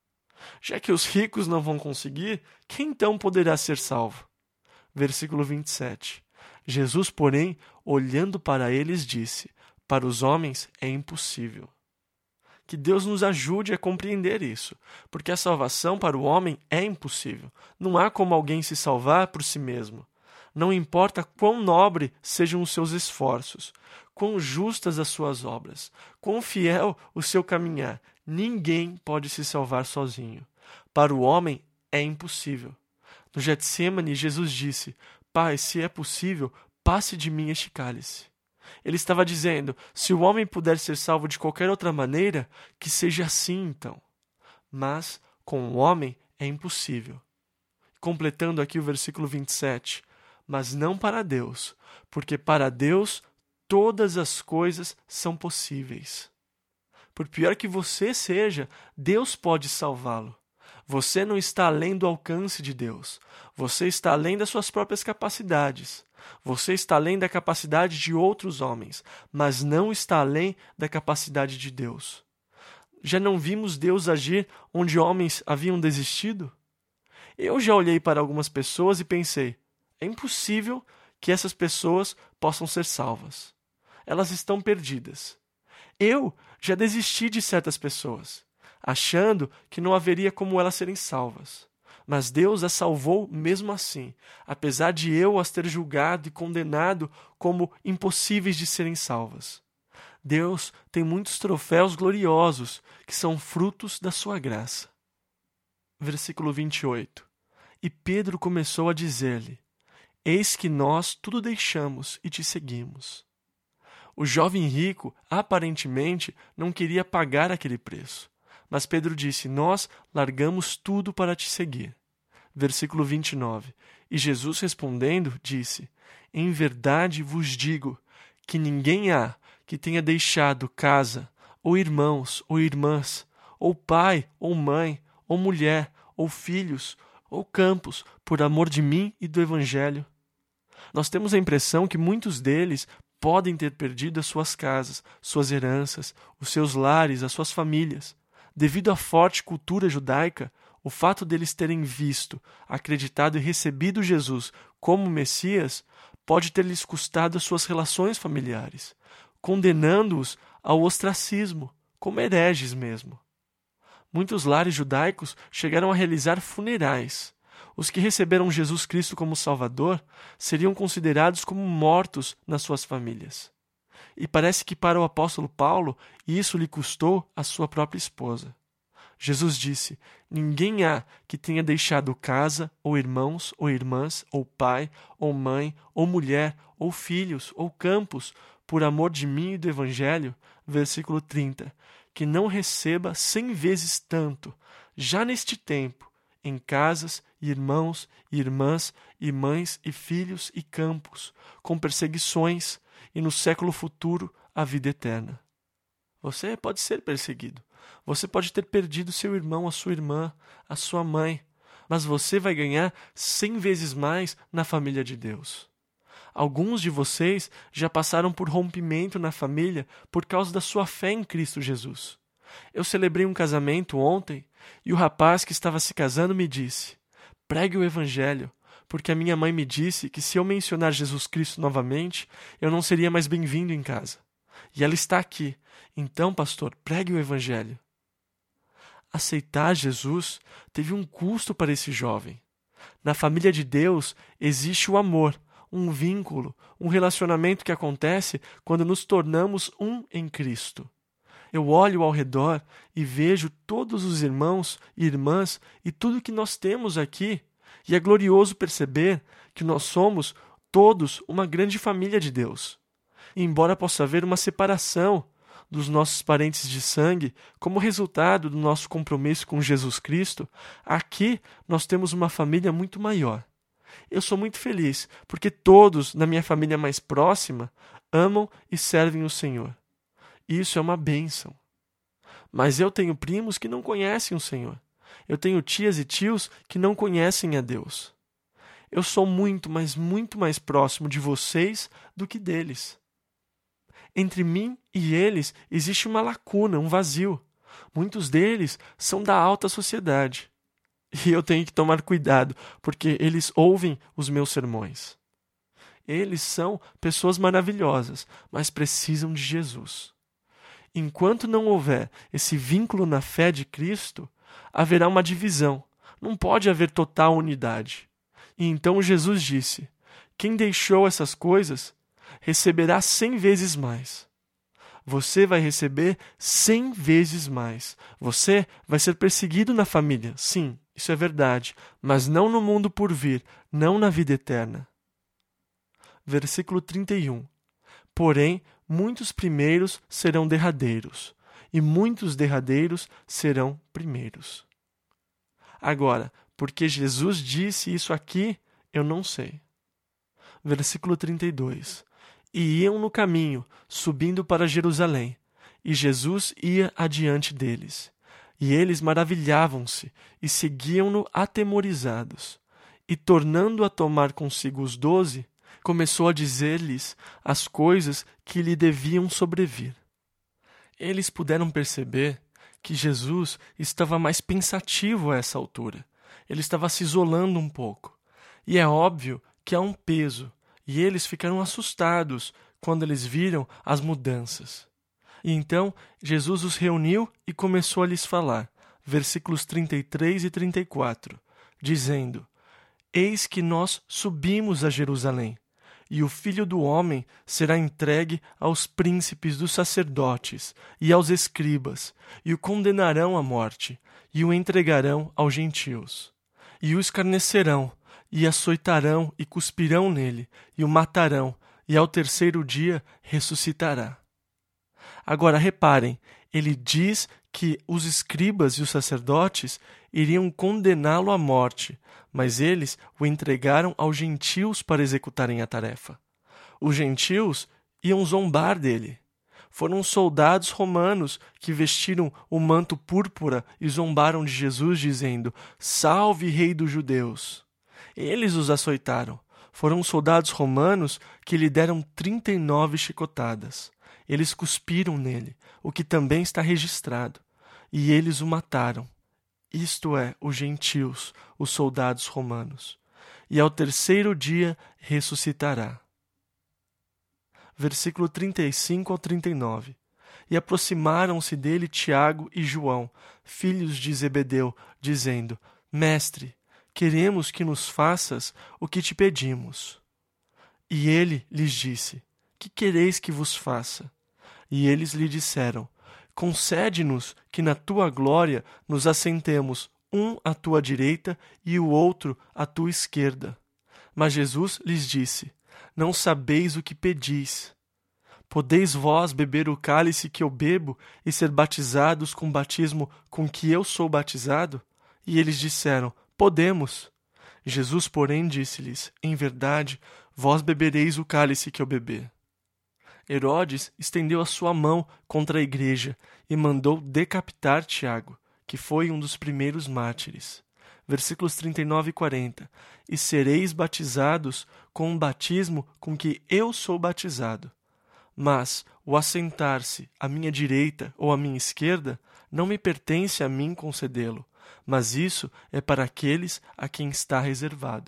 Já que os ricos não vão conseguir, quem então poderá ser salvo? Versículo vinte e sete. Jesus, porém, olhando para eles, disse: para os homens é impossível. Que Deus nos ajude a compreender isso, porque a salvação para o homem é impossível. Não há como alguém se salvar por si mesmo. Não importa quão nobre sejam os seus esforços, quão justas as suas obras, quão fiel o seu caminhar, ninguém pode se salvar sozinho. Para o homem é impossível. No Getsêmani, Jesus disse: Pai, se é possível, passe de mim este cálice. Ele estava dizendo: se o homem puder ser salvo de qualquer outra maneira, que seja assim então. Mas com o homem é impossível. Completando aqui o versículo vinte e sete. Mas não para Deus, porque para Deus todas as coisas são possíveis. Por pior que você seja, Deus pode salvá-lo. Você não está além do alcance de Deus. Você está além das suas próprias capacidades. Você está além da capacidade de outros homens, mas não está além da capacidade de Deus. Já não vimos Deus agir onde homens haviam desistido? Eu já olhei para algumas pessoas e pensei, é impossível que essas pessoas possam ser salvas. Elas estão perdidas. Eu já desisti de certas pessoas, achando que não haveria como elas serem salvas. Mas Deus as salvou mesmo assim, apesar de eu as ter julgado e condenado como impossíveis de serem salvas. Deus tem muitos troféus gloriosos que são frutos da sua graça. Versículo vinte e oito. E Pedro começou a dizer-lhe, eis que nós tudo deixamos e te seguimos. O jovem rico, aparentemente, não queria pagar aquele preço. Mas Pedro disse, nós largamos tudo para te seguir. Versículo vinte e nove. E Jesus respondendo, disse, em verdade vos digo que ninguém há que tenha deixado casa, ou irmãos, ou irmãs, ou pai, ou mãe, ou mulher, ou filhos, ou campos, por amor de mim e do Evangelho. Nós temos a impressão que muitos deles podem ter perdido as suas casas, suas heranças, os seus lares, as suas famílias. Devido à forte cultura judaica, o fato deles terem visto, acreditado e recebido Jesus como Messias pode ter lhes custado as suas relações familiares, condenando-os ao ostracismo, como hereges mesmo. Muitos lares judaicos chegaram a realizar funerais. Os que receberam Jesus Cristo como Salvador seriam considerados como mortos nas suas famílias. E parece que para o apóstolo Paulo isso lhe custou a sua própria esposa. Jesus disse, ninguém há que tenha deixado casa, ou irmãos, ou irmãs, ou pai, ou mãe, ou mulher, ou filhos, ou campos, por amor de mim e do Evangelho, versículo trinta, que não receba cem vezes tanto, já neste tempo, em casas, irmãos, irmãs, e mães, e filhos, e campos, com perseguições, e no século futuro a vida eterna. Você pode ser perseguido. Você pode ter perdido seu irmão, a sua irmã, a sua mãe, mas você vai ganhar cem vezes mais na família de Deus. Alguns de vocês já passaram por rompimento na família por causa da sua fé em Cristo Jesus. Eu celebrei um casamento ontem e o rapaz que estava se casando me disse, pregue o Evangelho, porque a minha mãe me disse que se eu mencionar Jesus Cristo novamente, eu não seria mais bem-vindo em casa. E ela está aqui. Então, pastor, pregue o Evangelho. Aceitar Jesus teve um custo para esse jovem. Na família de Deus existe o amor, um vínculo, um relacionamento que acontece quando nos tornamos um em Cristo. Eu olho ao redor e vejo todos os irmãos e irmãs e tudo que nós temos aqui, e é glorioso perceber que nós somos todos uma grande família de Deus. E embora possa haver uma separação dos nossos parentes de sangue como resultado do nosso compromisso com Jesus Cristo, aqui nós temos uma família muito maior. Eu sou muito feliz porque todos na minha família mais próxima amam e servem o Senhor. Isso é uma bênção. Mas eu tenho primos que não conhecem o Senhor. Eu tenho tias e tios que não conhecem a Deus. Eu sou muito, mas muito mais próximo de vocês do que deles. Entre mim e eles existe uma lacuna, um vazio. Muitos deles são da alta sociedade. E eu tenho que tomar cuidado, porque eles ouvem os meus sermões. Eles são pessoas maravilhosas, mas precisam de Jesus. Enquanto não houver esse vínculo na fé de Cristo, haverá uma divisão. Não pode haver total unidade. E então Jesus disse, quem deixou essas coisas receberá cem vezes mais. Você vai receber cem vezes mais. Você vai ser perseguido na família, sim, isso é verdade, mas não no mundo por vir, não na vida eterna. Versículo trinta e um. Porém, muitos primeiros serão derradeiros, e muitos derradeiros serão primeiros. Agora, porque Jesus disse isso aqui, eu não sei. Versículo trinta e dois. E iam no caminho, subindo para Jerusalém, e Jesus ia adiante deles. E eles maravilhavam-se e seguiam-no atemorizados. E tornando a tomar consigo os doze, começou a dizer-lhes as coisas que lhe deviam sobrevir. Eles puderam perceber que Jesus estava mais pensativo a essa altura. Ele estava se isolando um pouco. E é óbvio que há um peso, e eles ficaram assustados quando eles viram as mudanças. E então Jesus os reuniu e começou a lhes falar, versículos trinta e três e trinta e quatro, dizendo: Eis que nós subimos a Jerusalém, e o Filho do Homem será entregue aos príncipes dos sacerdotes e aos escribas, e o condenarão à morte, e o entregarão aos gentios. E o escarnecerão, e açoitarão e cuspirão nele, e o matarão, e ao terceiro dia ressuscitará. Agora reparem, ele diz que os escribas e os sacerdotes iriam condená-lo à morte, mas eles o entregaram aos gentios para executarem a tarefa. Os gentios iam zombar dele. Foram soldados romanos que vestiram o manto púrpura e zombaram de Jesus, dizendo: Salve, Rei dos Judeus! Eles os açoitaram. Foram soldados romanos que lhe deram trinta e nove chicotadas. Eles cuspiram nele, o que também está registrado, e eles o mataram. Isto é, os gentios, os soldados romanos. E ao terceiro dia ressuscitará. Versículo trinta e cinco ao trinta e nove. E aproximaram-se dele Tiago e João, filhos de Zebedeu, dizendo: Mestre, queremos que nos faças o que te pedimos. E ele lhes disse: Que quereis que vos faça? E eles lhe disseram: Concede-nos que na tua glória nos assentemos, um à tua direita e o outro à tua esquerda. Mas Jesus lhes disse: Não sabeis o que pedis. Podeis vós beber o cálice que eu bebo e ser batizados com o batismo com que eu sou batizado? E eles disseram: Podemos. Jesus, porém, disse-lhes: Em verdade, vós bebereis o cálice que eu beber. Herodes estendeu a sua mão contra a igreja e mandou decapitar Tiago, que foi um dos primeiros mártires. Versículos trinta e nove e quarenta. E sereis batizados com um batismo com que eu sou batizado. Mas o assentar-se à minha direita ou à minha esquerda não me pertence a mim concedê-lo, mas isso é para aqueles a quem está reservado.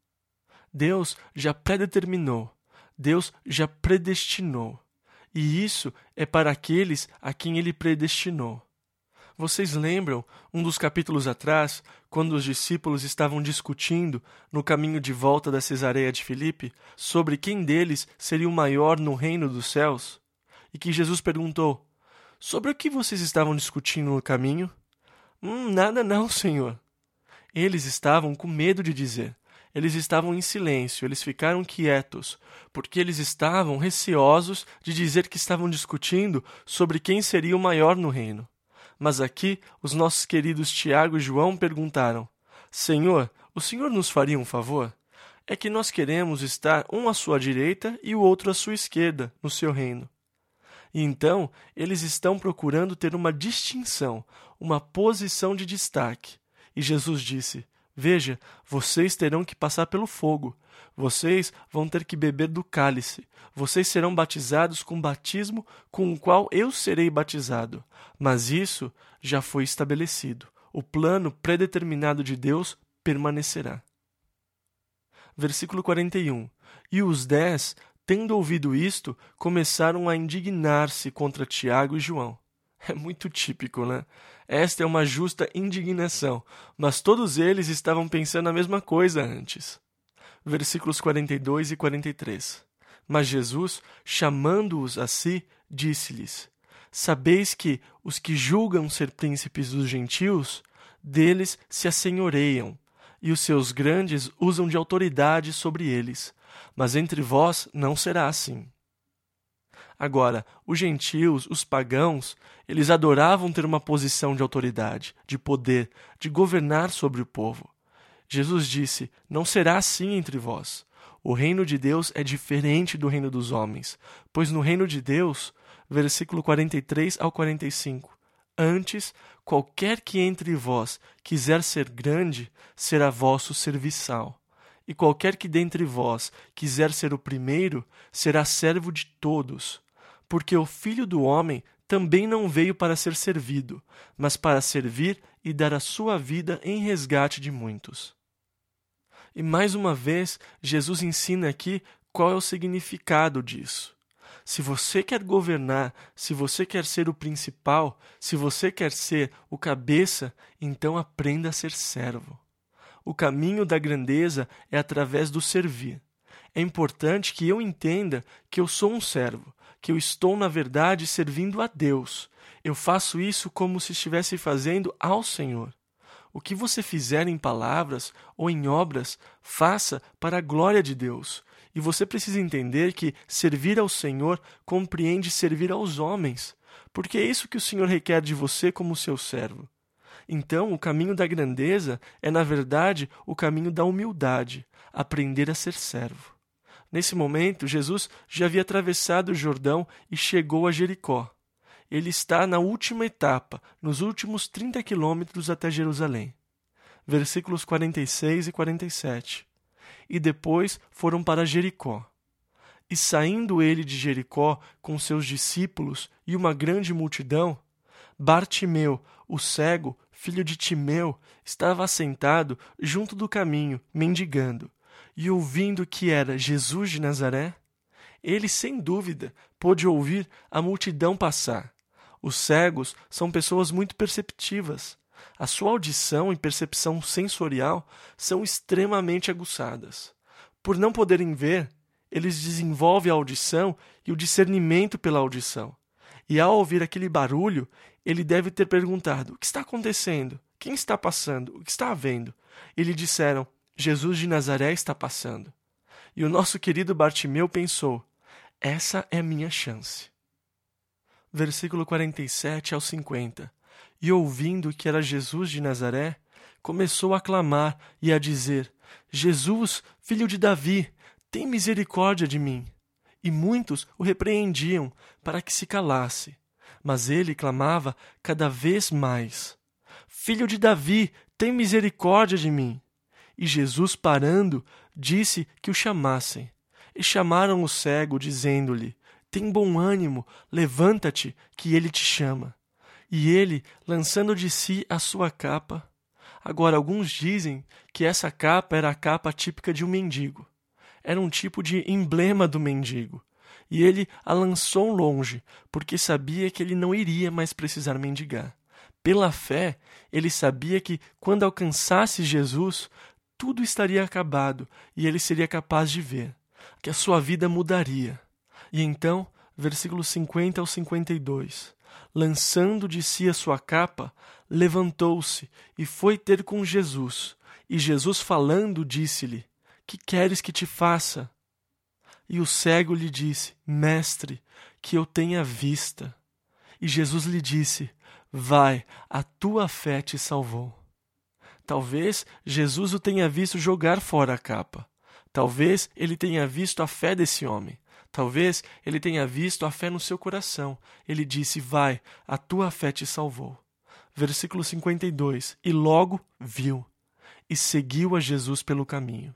Deus já predeterminou, Deus já predestinou, e isso é para aqueles a quem ele predestinou. Vocês lembram, um dos capítulos atrás, quando os discípulos estavam discutindo, no caminho de volta da Cesareia de Filipe, sobre quem deles seria o maior no reino dos céus? E que Jesus perguntou: Sobre o que vocês estavam discutindo no caminho? Hum, nada não, Senhor. Eles estavam com medo de dizer. Eles estavam em silêncio, eles ficaram quietos, porque eles estavam receosos de dizer que estavam discutindo sobre quem seria o maior no reino. Mas aqui, os nossos queridos Tiago e João perguntaram: Senhor, o Senhor nos faria um favor? É que nós queremos estar um à sua direita e o outro à sua esquerda, no seu reino. E então, eles estão procurando ter uma distinção, uma posição de destaque. E Jesus disse: Veja, vocês terão que passar pelo fogo. Vocês vão ter que beber do cálice. Vocês serão batizados com o batismo com o qual eu serei batizado. Mas isso já foi estabelecido. O plano predeterminado de Deus permanecerá. Versículo quarenta e um. E os dez, tendo ouvido isto, começaram a indignar-se contra Tiago e João. É muito típico, né? Esta é uma justa indignação, mas todos eles estavam pensando a mesma coisa antes. Versículos quarenta e dois e quarenta e três. Mas Jesus, chamando-os a si, disse-lhes: Sabeis que os que julgam ser príncipes dos gentios, deles se assenhoreiam, e os seus grandes usam de autoridade sobre eles, mas entre vós não será assim. Agora, os gentios, os pagãos, eles adoravam ter uma posição de autoridade, de poder, de governar sobre o povo. Jesus disse: Não será assim entre vós. O reino de Deus é diferente do reino dos homens, pois no reino de Deus, versículo quarenta e três ao quarenta e cinco, Antes, qualquer que entre vós quiser ser grande, será vosso serviçal. E qualquer que dentre vós quiser ser o primeiro, será servo de todos. Porque o Filho do Homem também não veio para ser servido, mas para servir e dar a sua vida em resgate de muitos. E mais uma vez, Jesus ensina aqui qual é o significado disso. Se você quer governar, se você quer ser o principal, se você quer ser o cabeça, então aprenda a ser servo. O caminho da grandeza é através do servir. É importante que eu entenda que eu sou um servo, que eu estou, na verdade, servindo a Deus. Eu faço isso como se estivesse fazendo ao Senhor. O que você fizer em palavras ou em obras, faça para a glória de Deus. E você precisa entender que servir ao Senhor compreende servir aos homens, porque é isso que o Senhor requer de você como seu servo. Então, o caminho da grandeza é, na verdade, o caminho da humildade, aprender a ser servo. Nesse momento, Jesus já havia atravessado o Jordão e chegou a Jericó. Ele está na última etapa, nos últimos trinta quilômetros até Jerusalém. Versículos quarenta e seis e quarenta e sete. E depois foram para Jericó. E saindo ele de Jericó com seus discípulos e uma grande multidão, Bartimeu, o cego, filho de Timeu, estava assentado junto do caminho, mendigando. E ouvindo que era Jesus de Nazaré, ele, sem dúvida, pôde ouvir a multidão passar. Os cegos são pessoas muito perceptivas. A sua audição e percepção sensorial são extremamente aguçadas. Por não poderem ver, eles desenvolvem a audição e o discernimento pela audição. E ao ouvir aquele barulho, ele deve ter perguntado: o que está acontecendo? Quem está passando? O que está havendo? E lhe disseram: Jesus de Nazaré está passando. E o nosso querido Bartimeu pensou: essa é a minha chance. Versículo quarenta e sete ao cinquenta. E ouvindo que era Jesus de Nazaré, começou a clamar e a dizer: Jesus, filho de Davi, tem misericórdia de mim. E muitos o repreendiam para que se calasse. Mas ele clamava cada vez mais: Filho de Davi, tem misericórdia de mim. E Jesus, parando, disse que o chamassem. E chamaram o cego, dizendo-lhe: tem bom ânimo, levanta-te, que ele te chama. E ele, lançando de si a sua capa... Agora, alguns dizem que essa capa era a capa típica de um mendigo. Era um tipo de emblema do mendigo. E ele a lançou longe, porque sabia que ele não iria mais precisar mendigar. Pela fé, ele sabia que, quando alcançasse Jesus, tudo estaria acabado e ele seria capaz de ver, que a sua vida mudaria. E então, versículos cinquenta ao cinquenta e dois, lançando de si a sua capa, levantou-se e foi ter com Jesus. E Jesus, falando, disse-lhe: que queres que te faça? E o cego lhe disse: Mestre, que eu tenha vista. E Jesus lhe disse: vai, a tua fé te salvou. Talvez Jesus o tenha visto jogar fora a capa. Talvez ele tenha visto a fé desse homem. Talvez ele tenha visto a fé no seu coração. Ele disse: vai, a tua fé te salvou. Versículo cinquenta e dois. E logo viu, e seguiu a Jesus pelo caminho.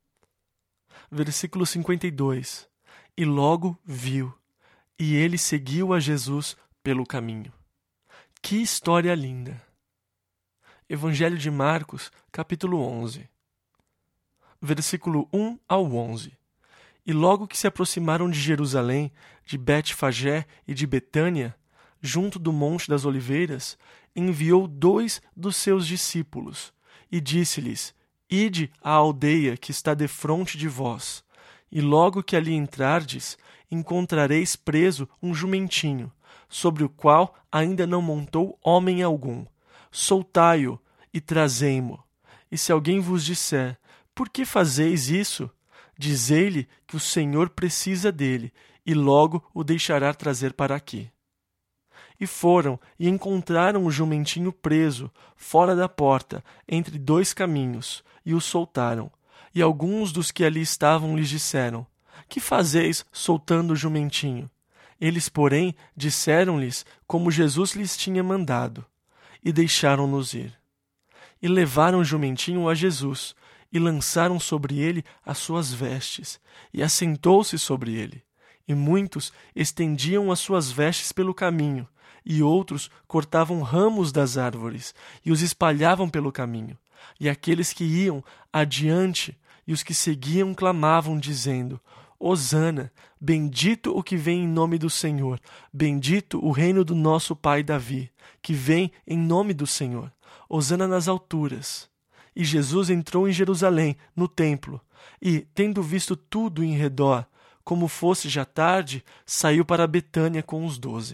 Versículo cinquenta e dois. E logo viu, e ele seguiu a Jesus pelo caminho. Que história linda! Evangelho de Marcos, capítulo onze. Versículo um ao onze. E logo que se aproximaram de Jerusalém, de Betfagé e de Betânia, junto do Monte das Oliveiras, enviou dois dos seus discípulos, e disse-lhes: ide à aldeia que está defronte de vós, e logo que ali entrardes, encontrareis preso um jumentinho, sobre o qual ainda não montou homem algum. Soltai-o e trazei-mo. E se alguém vos disser: por que fazeis isso? Dizei-lhe que o Senhor precisa dele, e logo o deixará trazer para aqui. E foram e encontraram o jumentinho preso, fora da porta, entre dois caminhos, e o soltaram. E alguns dos que ali estavam lhes disseram: que fazeis soltando o jumentinho? Eles, porém, disseram-lhes como Jesus lhes tinha mandado, e deixaram-nos ir. E levaram o jumentinho a Jesus, e lançaram sobre ele as suas vestes, e assentou-se sobre ele. E muitos estendiam as suas vestes pelo caminho, e outros cortavam ramos das árvores, e os espalhavam pelo caminho. E aqueles que iam adiante e os que seguiam clamavam, dizendo: Hosana, bendito o que vem em nome do Senhor, bendito o reino do nosso pai Davi, que vem em nome do Senhor. Hosana nas alturas. E Jesus entrou em Jerusalém, no templo, e, tendo visto tudo em redor, como fosse já tarde, saiu para Betânia com os doze.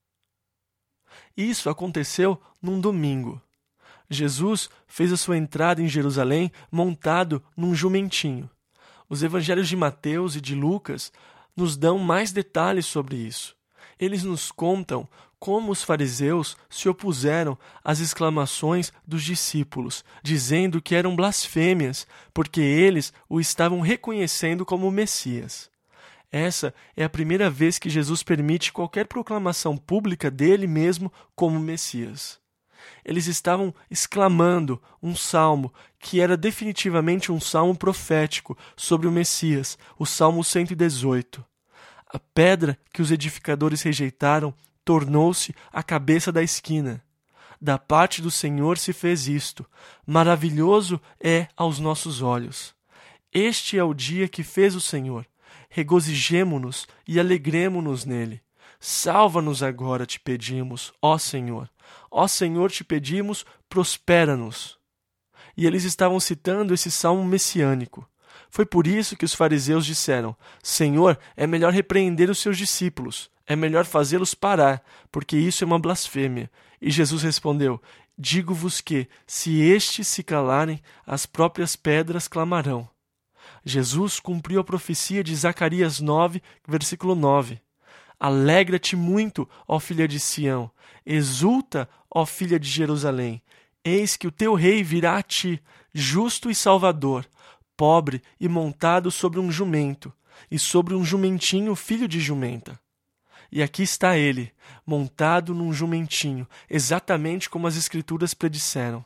Isso aconteceu num domingo. Jesus fez a sua entrada em Jerusalém montado num jumentinho. Os evangelhos de Mateus e de Lucas nos dão mais detalhes sobre isso. Eles nos contam como os fariseus se opuseram às exclamações dos discípulos, dizendo que eram blasfêmias, porque eles o estavam reconhecendo como Messias. Essa é a primeira vez que Jesus permite qualquer proclamação pública dele mesmo como Messias. Eles estavam exclamando um salmo que era definitivamente um salmo profético sobre o Messias, o Salmo cento e dezoito. A pedra que os edificadores rejeitaram tornou-se a cabeça da esquina. Da parte do Senhor se fez isto. Maravilhoso é aos nossos olhos. Este é o dia que fez o Senhor. Regozijemo-nos e alegremo-nos nele. Salva-nos agora, te pedimos, ó Senhor. Ó Senhor, te pedimos, prospera-nos. E eles estavam citando esse salmo messiânico. Foi por isso que os fariseus disseram: Senhor, é melhor repreender os seus discípulos, é melhor fazê-los parar, porque isso é uma blasfêmia. E Jesus respondeu: Digo-vos que, se estes se calarem, as próprias pedras clamarão. Jesus cumpriu a profecia de Zacarias nove, versículo nove. Alegra-te muito, ó filha de Sião, exulta, ó filha de Jerusalém. Eis que o teu rei virá a ti, justo e salvador, pobre e montado sobre um jumento, e sobre um jumentinho filho de jumenta. E aqui está ele, montado num jumentinho, exatamente como as Escrituras predisseram.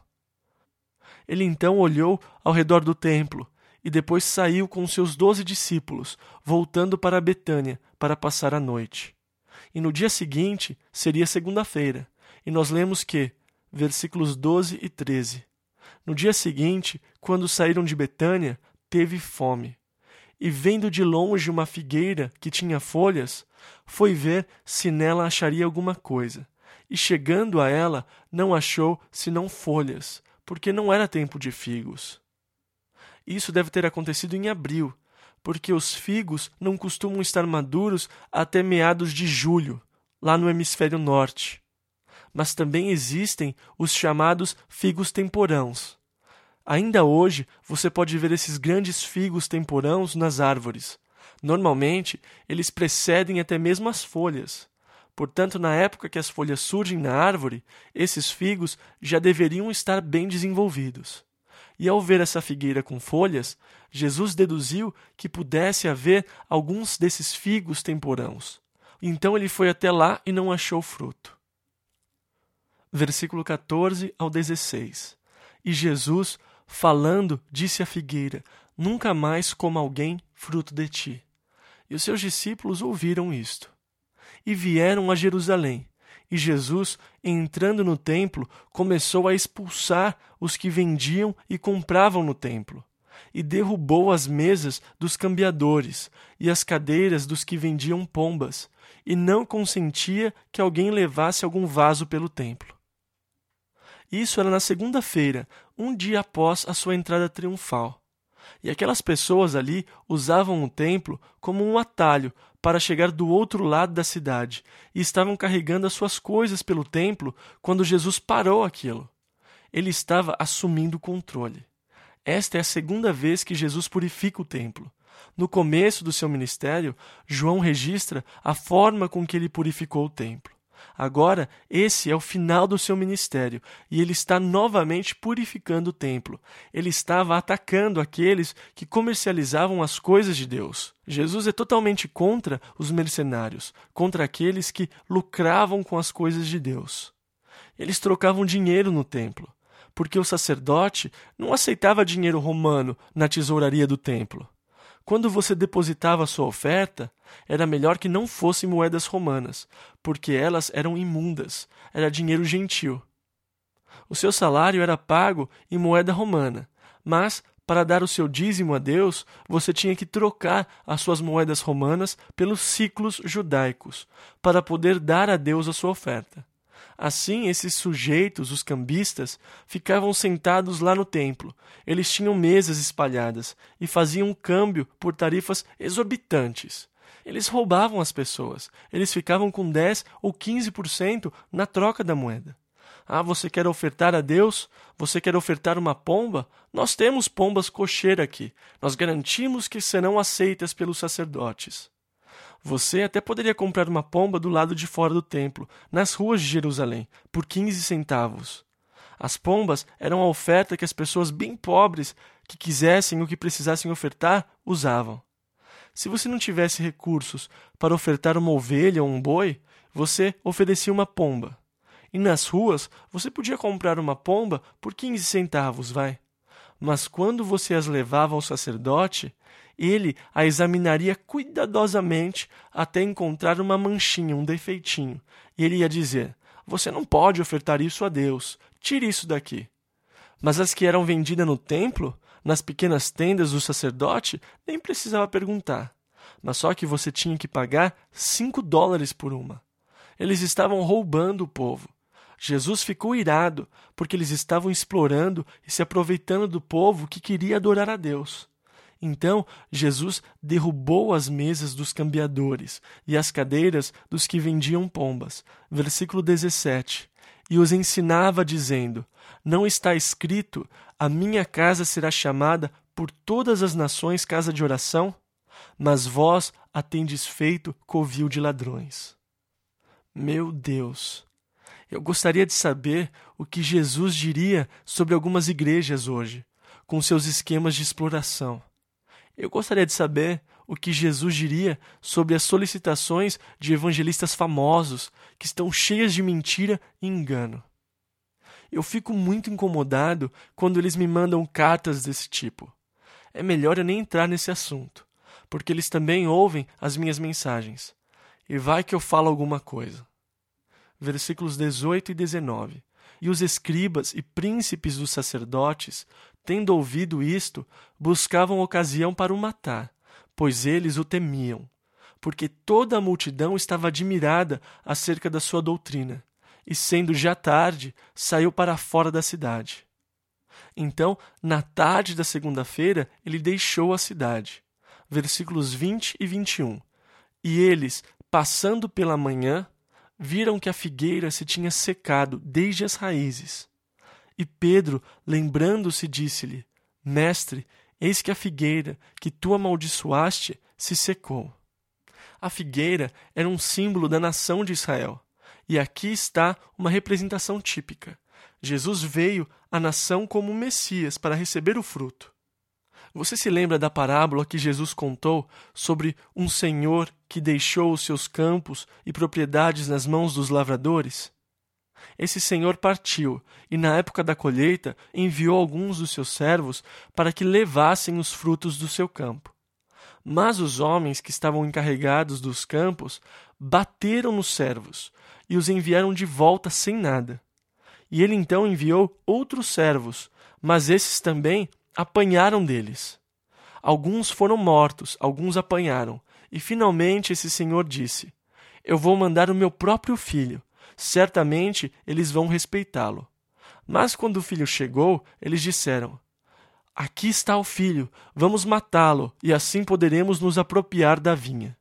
Ele então olhou ao redor do templo, e depois saiu com seus doze discípulos, voltando para Betânia, para passar a noite. E no dia seguinte seria segunda-feira, e nós lemos que, versículos doze e treze, no dia seguinte, quando saíram de Betânia, teve fome. E vendo de longe uma figueira que tinha folhas, foi ver se nela acharia alguma coisa. E chegando a ela, não achou senão folhas, porque não era tempo de figos. Isso deve ter acontecido em abril, porque os figos não costumam estar maduros até meados de julho, lá no hemisfério norte. Mas também existem os chamados figos temporãos. Ainda hoje, você pode ver esses grandes figos temporãos nas árvores. Normalmente, eles precedem até mesmo as folhas. Portanto, na época que as folhas surgem na árvore, esses figos já deveriam estar bem desenvolvidos. E ao ver essa figueira com folhas, Jesus deduziu que pudesse haver alguns desses figos temporãos. Então ele foi até lá e não achou fruto. Versículo quatorze ao dezesseis. E Jesus, falando, disse à figueira: Nunca mais coma alguém fruto de ti. E os seus discípulos ouviram isto. E vieram a Jerusalém. E Jesus, entrando no templo, começou a expulsar os que vendiam e compravam no templo, e derrubou as mesas dos cambiadores e as cadeiras dos que vendiam pombas, e não consentia que alguém levasse algum vaso pelo templo. Isso era na segunda-feira, um dia após a sua entrada triunfal. E aquelas pessoas ali usavam o templo como um atalho para chegar do outro lado da cidade, e estavam carregando as suas coisas pelo templo quando Jesus parou aquilo. Ele estava assumindo o controle. Esta é a segunda vez que Jesus purifica o templo. No começo do seu ministério, João registra a forma com que ele purificou o templo. Agora, esse é o final do seu ministério e ele está novamente purificando o templo. Ele estava atacando aqueles que comercializavam as coisas de Deus. Jesus é totalmente contra os mercenários, contra aqueles que lucravam com as coisas de Deus. Eles trocavam dinheiro no templo, porque o sacerdote não aceitava dinheiro romano na tesouraria do templo. Quando você depositava sua oferta, era melhor que não fossem moedas romanas, porque elas eram imundas, era dinheiro gentil. O seu salário era pago em moeda romana, mas, para dar o seu dízimo a Deus, você tinha que trocar as suas moedas romanas pelos ciclos judaicos, para poder dar a Deus a sua oferta. Assim, esses sujeitos, os cambistas, ficavam sentados lá no templo. Eles tinham mesas espalhadas e faziam câmbio por tarifas exorbitantes. Eles roubavam as pessoas. Eles ficavam com dez ou quinze por cento na troca da moeda. Ah, você quer ofertar a Deus? Você quer ofertar uma pomba? Nós temos pombas kosher aqui. Nós garantimos que serão aceitas pelos sacerdotes. Você até poderia comprar uma pomba do lado de fora do templo, nas ruas de Jerusalém, por quinze centavos. As pombas eram a oferta que as pessoas bem pobres, que quisessem ou que precisassem ofertar, usavam. Se você não tivesse recursos para ofertar uma ovelha ou um boi, você oferecia uma pomba. E nas ruas, você podia comprar uma pomba por quinze centavos, vai. Mas quando você as levava ao sacerdote, ele a examinaria cuidadosamente até encontrar uma manchinha, um defeitinho. E ele ia dizer, você não pode ofertar isso a Deus, tire isso daqui. Mas as que eram vendidas no templo, nas pequenas tendas do sacerdote, nem precisava perguntar. Mas só que você tinha que pagar cinco dólares por uma. Eles estavam roubando o povo. Jesus ficou irado, porque eles estavam explorando e se aproveitando do povo que queria adorar a Deus. Então, Jesus derrubou as mesas dos cambiadores e as cadeiras dos que vendiam pombas. Versículo dezessete. E os ensinava, dizendo, não está escrito, a minha casa será chamada por todas as nações casa de oração? Mas vós a tendes feito covil de ladrões. Meu Deus! Eu gostaria de saber o que Jesus diria sobre algumas igrejas hoje, com seus esquemas de exploração. Eu gostaria de saber o que Jesus diria sobre as solicitações de evangelistas famosos que estão cheias de mentira e engano. Eu fico muito incomodado quando eles me mandam cartas desse tipo. É melhor eu nem entrar nesse assunto, porque eles também ouvem as minhas mensagens. E vai que eu falo alguma coisa. Versículos dezoito e dezenove. E os escribas e príncipes dos sacerdotes, tendo ouvido isto, buscavam ocasião para o matar, pois eles o temiam, porque toda a multidão estava admirada acerca da sua doutrina, e sendo já tarde, saiu para fora da cidade. Então, na tarde da segunda-feira, ele deixou a cidade. Versículos vinte e vinte e um. E eles, passando pela manhã, viram que a figueira se tinha secado desde as raízes. E Pedro, lembrando-se, disse-lhe, Mestre, eis que a figueira, que tu amaldiçoaste, se secou. A figueira era um símbolo da nação de Israel. E aqui está uma representação típica. Jesus veio à nação como um Messias para receber o fruto. Você se lembra da parábola que Jesus contou sobre um senhor que deixou os seus campos e propriedades nas mãos dos lavradores? Esse senhor partiu e, na época da colheita, enviou alguns dos seus servos para que levassem os frutos do seu campo. Mas os homens que estavam encarregados dos campos bateram nos servos e os enviaram de volta sem nada. E ele então enviou outros servos, mas esses também apanharam deles. Alguns foram mortos, alguns apanharam. E finalmente esse senhor disse, eu vou mandar o meu próprio filho. Certamente eles vão respeitá-lo. Mas quando o filho chegou, eles disseram, aqui está o filho, vamos matá-lo, e assim poderemos nos apropriar da vinha.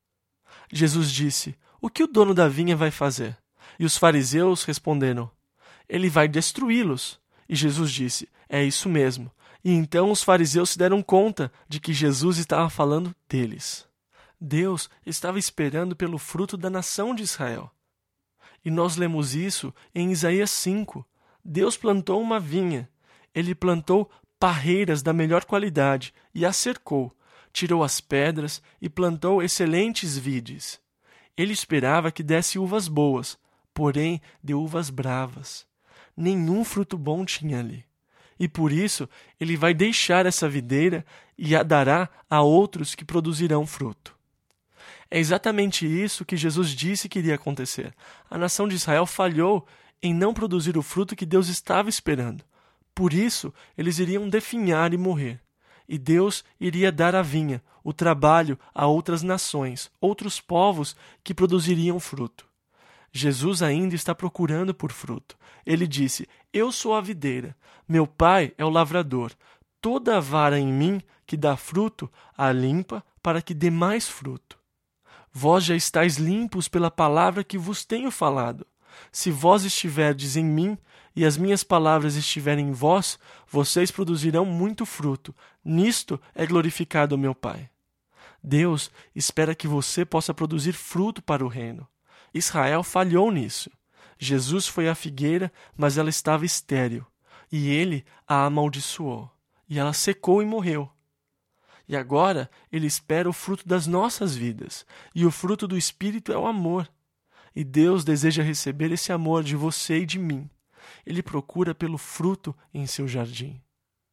Jesus disse, o que o dono da vinha vai fazer? E os fariseus responderam, ele vai destruí-los. E Jesus disse, é isso mesmo. E então os fariseus se deram conta de que Jesus estava falando deles. Deus estava esperando pelo fruto da nação de Israel. E nós lemos isso em Isaías cinco. Deus plantou uma vinha. Ele plantou parreiras da melhor qualidade e a cercou, tirou as pedras e plantou excelentes vides. Ele esperava que desse uvas boas, porém deu uvas bravas. Nenhum fruto bom tinha ali. E por isso ele vai deixar essa videira e a dará a outros que produzirão fruto. É exatamente isso que Jesus disse que iria acontecer. A nação de Israel falhou em não produzir o fruto que Deus estava esperando. Por isso, eles iriam definhar e morrer. E Deus iria dar a vinha, o trabalho, a outras nações, outros povos que produziriam fruto. Jesus ainda está procurando por fruto. Ele disse: Eu sou a videira, meu pai é o lavrador. Toda a vara em mim que dá fruto, a limpa para que dê mais fruto. Vós já estáis limpos pela palavra que vos tenho falado. Se vós estiverdes em mim e as minhas palavras estiverem em vós, vocês produzirão muito fruto. Nisto é glorificado o meu Pai. Deus espera que você possa produzir fruto para o reino. Israel falhou nisso. Jesus foi a figueira, mas ela estava estéril. E ele a amaldiçoou. E ela secou e morreu. E agora ele espera o fruto das nossas vidas. E o fruto do Espírito é o amor. E Deus deseja receber esse amor de você e de mim. Ele procura pelo fruto em seu jardim.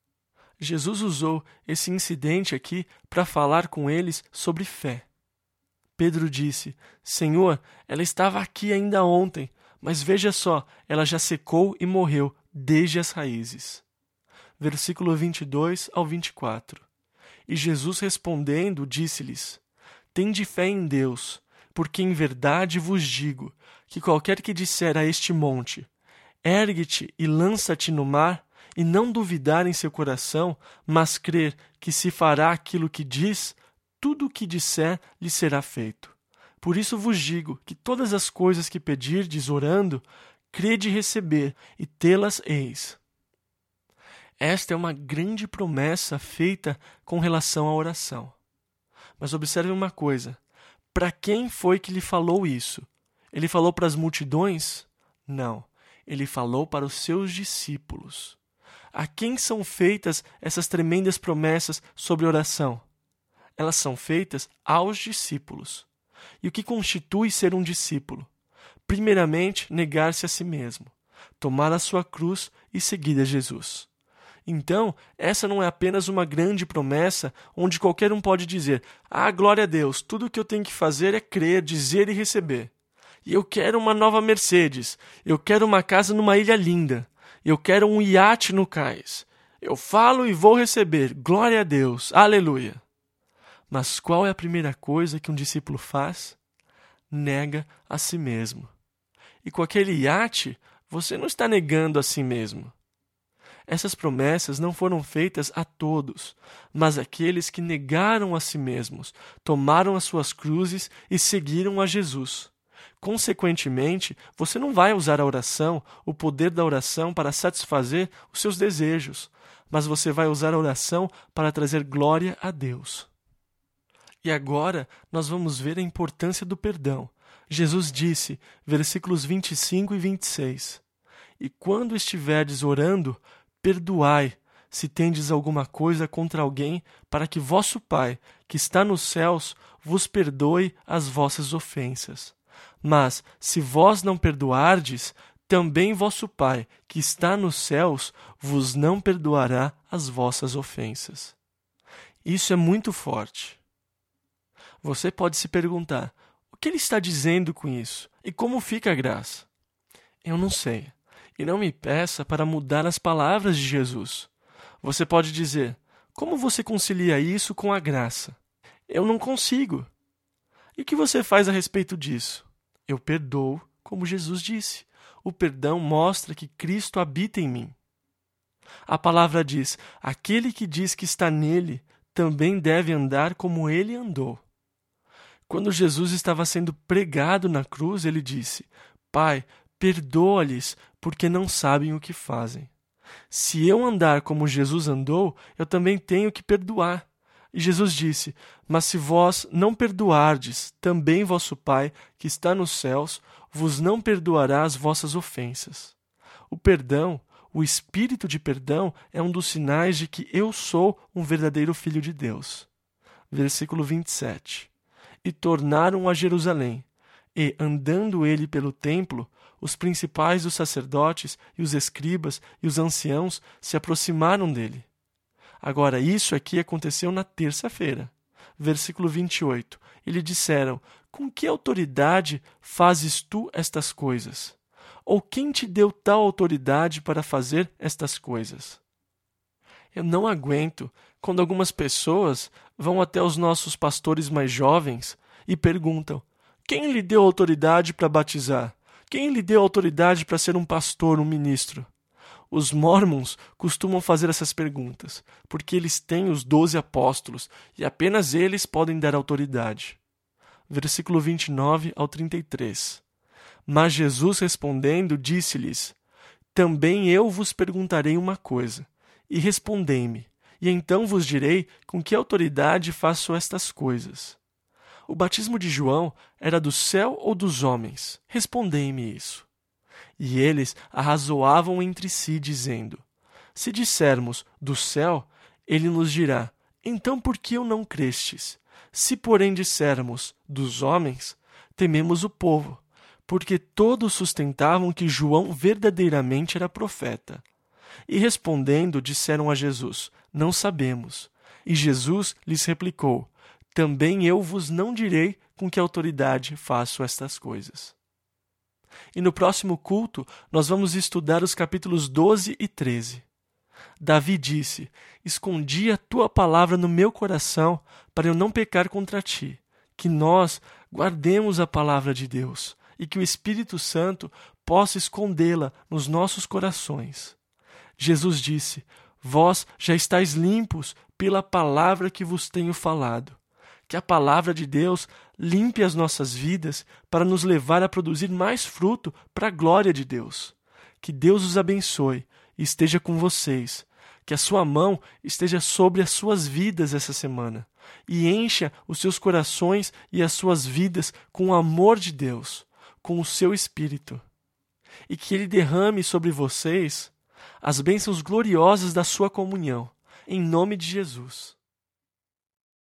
Jesus usou esse incidente aqui para falar com eles sobre fé. Pedro disse: Senhor, ela estava aqui ainda ontem, mas veja só, ela já secou e morreu desde as raízes. Versículo vinte e dois ao vinte e quatro. E Jesus respondendo disse-lhes: Tende fé em Deus, porque em verdade vos digo que qualquer que disser a este monte: Ergue-te e lança-te no mar, e não duvidar em seu coração, mas crer que se fará aquilo que diz, tudo o que disser lhe será feito. Por isso vos digo que todas as coisas que pedirdes orando, crede receber, e tê-las eis. Esta é uma grande promessa feita com relação à oração. Mas observe uma coisa. Para quem foi que lhe falou isso? Ele falou para as multidões? Não. Ele falou para os seus discípulos. A quem são feitas essas tremendas promessas sobre oração? Elas são feitas aos discípulos. E o que constitui ser um discípulo? Primeiramente, negar-se a si mesmo, tomar a sua cruz e seguir a Jesus. Então, essa não é apenas uma grande promessa onde qualquer um pode dizer: Ah, glória a Deus, tudo o que eu tenho que fazer é crer, dizer e receber. E eu quero uma nova Mercedes, eu quero uma casa numa ilha linda, eu quero um iate no cais. Eu falo e vou receber, glória a Deus, aleluia. Mas qual é a primeira coisa que um discípulo faz? Nega a si mesmo. E com aquele iate, você não está negando a si mesmo. Essas promessas não foram feitas a todos, mas àqueles que negaram a si mesmos, tomaram as suas cruzes e seguiram a Jesus. Consequentemente, você não vai usar a oração, o poder da oração, para satisfazer os seus desejos, mas você vai usar a oração para trazer glória a Deus. E agora nós vamos ver a importância do perdão. Jesus disse, versículos vinte e cinco e vinte e seis, E quando estiverdes orando, perdoai, se tendes alguma coisa contra alguém, para que vosso Pai, que está nos céus, vos perdoe as vossas ofensas. Mas, se vós não perdoardes, também vosso Pai, que está nos céus, vos não perdoará as vossas ofensas. Isso é muito forte. Você pode se perguntar, o que ele está dizendo com isso? E como fica a graça? Eu não sei. E não me peça para mudar as palavras de Jesus. Você pode dizer, como você concilia isso com a graça? Eu não consigo. E o que você faz a respeito disso? Eu perdoo, como Jesus disse. O perdão mostra que Cristo habita em mim. A palavra diz, aquele que diz que está nele, também deve andar como ele andou. Quando Jesus estava sendo pregado na cruz, ele disse, Pai, perdoa-lhes, porque não sabem o que fazem. Se eu andar como Jesus andou, eu também tenho que perdoar. E Jesus disse, mas se vós não perdoardes, também vosso Pai, que está nos céus, vos não perdoará as vossas ofensas. O perdão, o espírito de perdão, é um dos sinais de que eu sou um verdadeiro filho de Deus. Versículo vinte e sete. E tornaram a Jerusalém, e, andando ele pelo templo, os principais dos sacerdotes e os escribas e os anciãos se aproximaram dele. Agora, isso aqui aconteceu na terça-feira. Versículo vinte e oito. E lhe disseram: com que autoridade fazes tu estas coisas? Ou quem te deu tal autoridade para fazer estas coisas? Eu não aguento quando algumas pessoas vão até os nossos pastores mais jovens e perguntam: quem lhe deu autoridade para batizar? Quem lhe deu autoridade para ser um pastor, um ministro? Os mormons costumam fazer essas perguntas, porque eles têm os doze apóstolos e apenas eles podem dar autoridade. Versículo vinte e nove ao trinta e três. Mas Jesus respondendo, disse-lhes: também eu vos perguntarei uma coisa, e respondei-me, e então vos direi com que autoridade faço estas coisas. O batismo de João era do céu ou dos homens? Respondei-me isso. E eles arrazoavam entre si, dizendo: se dissermos do céu, ele nos dirá: então por que o não crestes? Se, porém, dissermos dos homens, tememos o povo, porque todos sustentavam que João verdadeiramente era profeta. E respondendo, disseram a Jesus: não sabemos. E Jesus lhes replicou: também eu vos não direi com que autoridade faço estas coisas. E no próximo culto, nós vamos estudar os capítulos doze e treze. Davi disse: escondi a tua palavra no meu coração para eu não pecar contra ti. Que nós guardemos a palavra de Deus e que o Espírito Santo possa escondê-la nos nossos corações. Jesus disse: vós já estáis limpos pela palavra que vos tenho falado. Que a palavra de Deus limpe as nossas vidas para nos levar a produzir mais fruto para a glória de Deus. Que Deus os abençoe e esteja com vocês. Que a sua mão esteja sobre as suas vidas essa semana e encha os seus corações e as suas vidas com o amor de Deus, com o seu Espírito. E que Ele derrame sobre vocês as bênçãos gloriosas da sua comunhão, em nome de Jesus.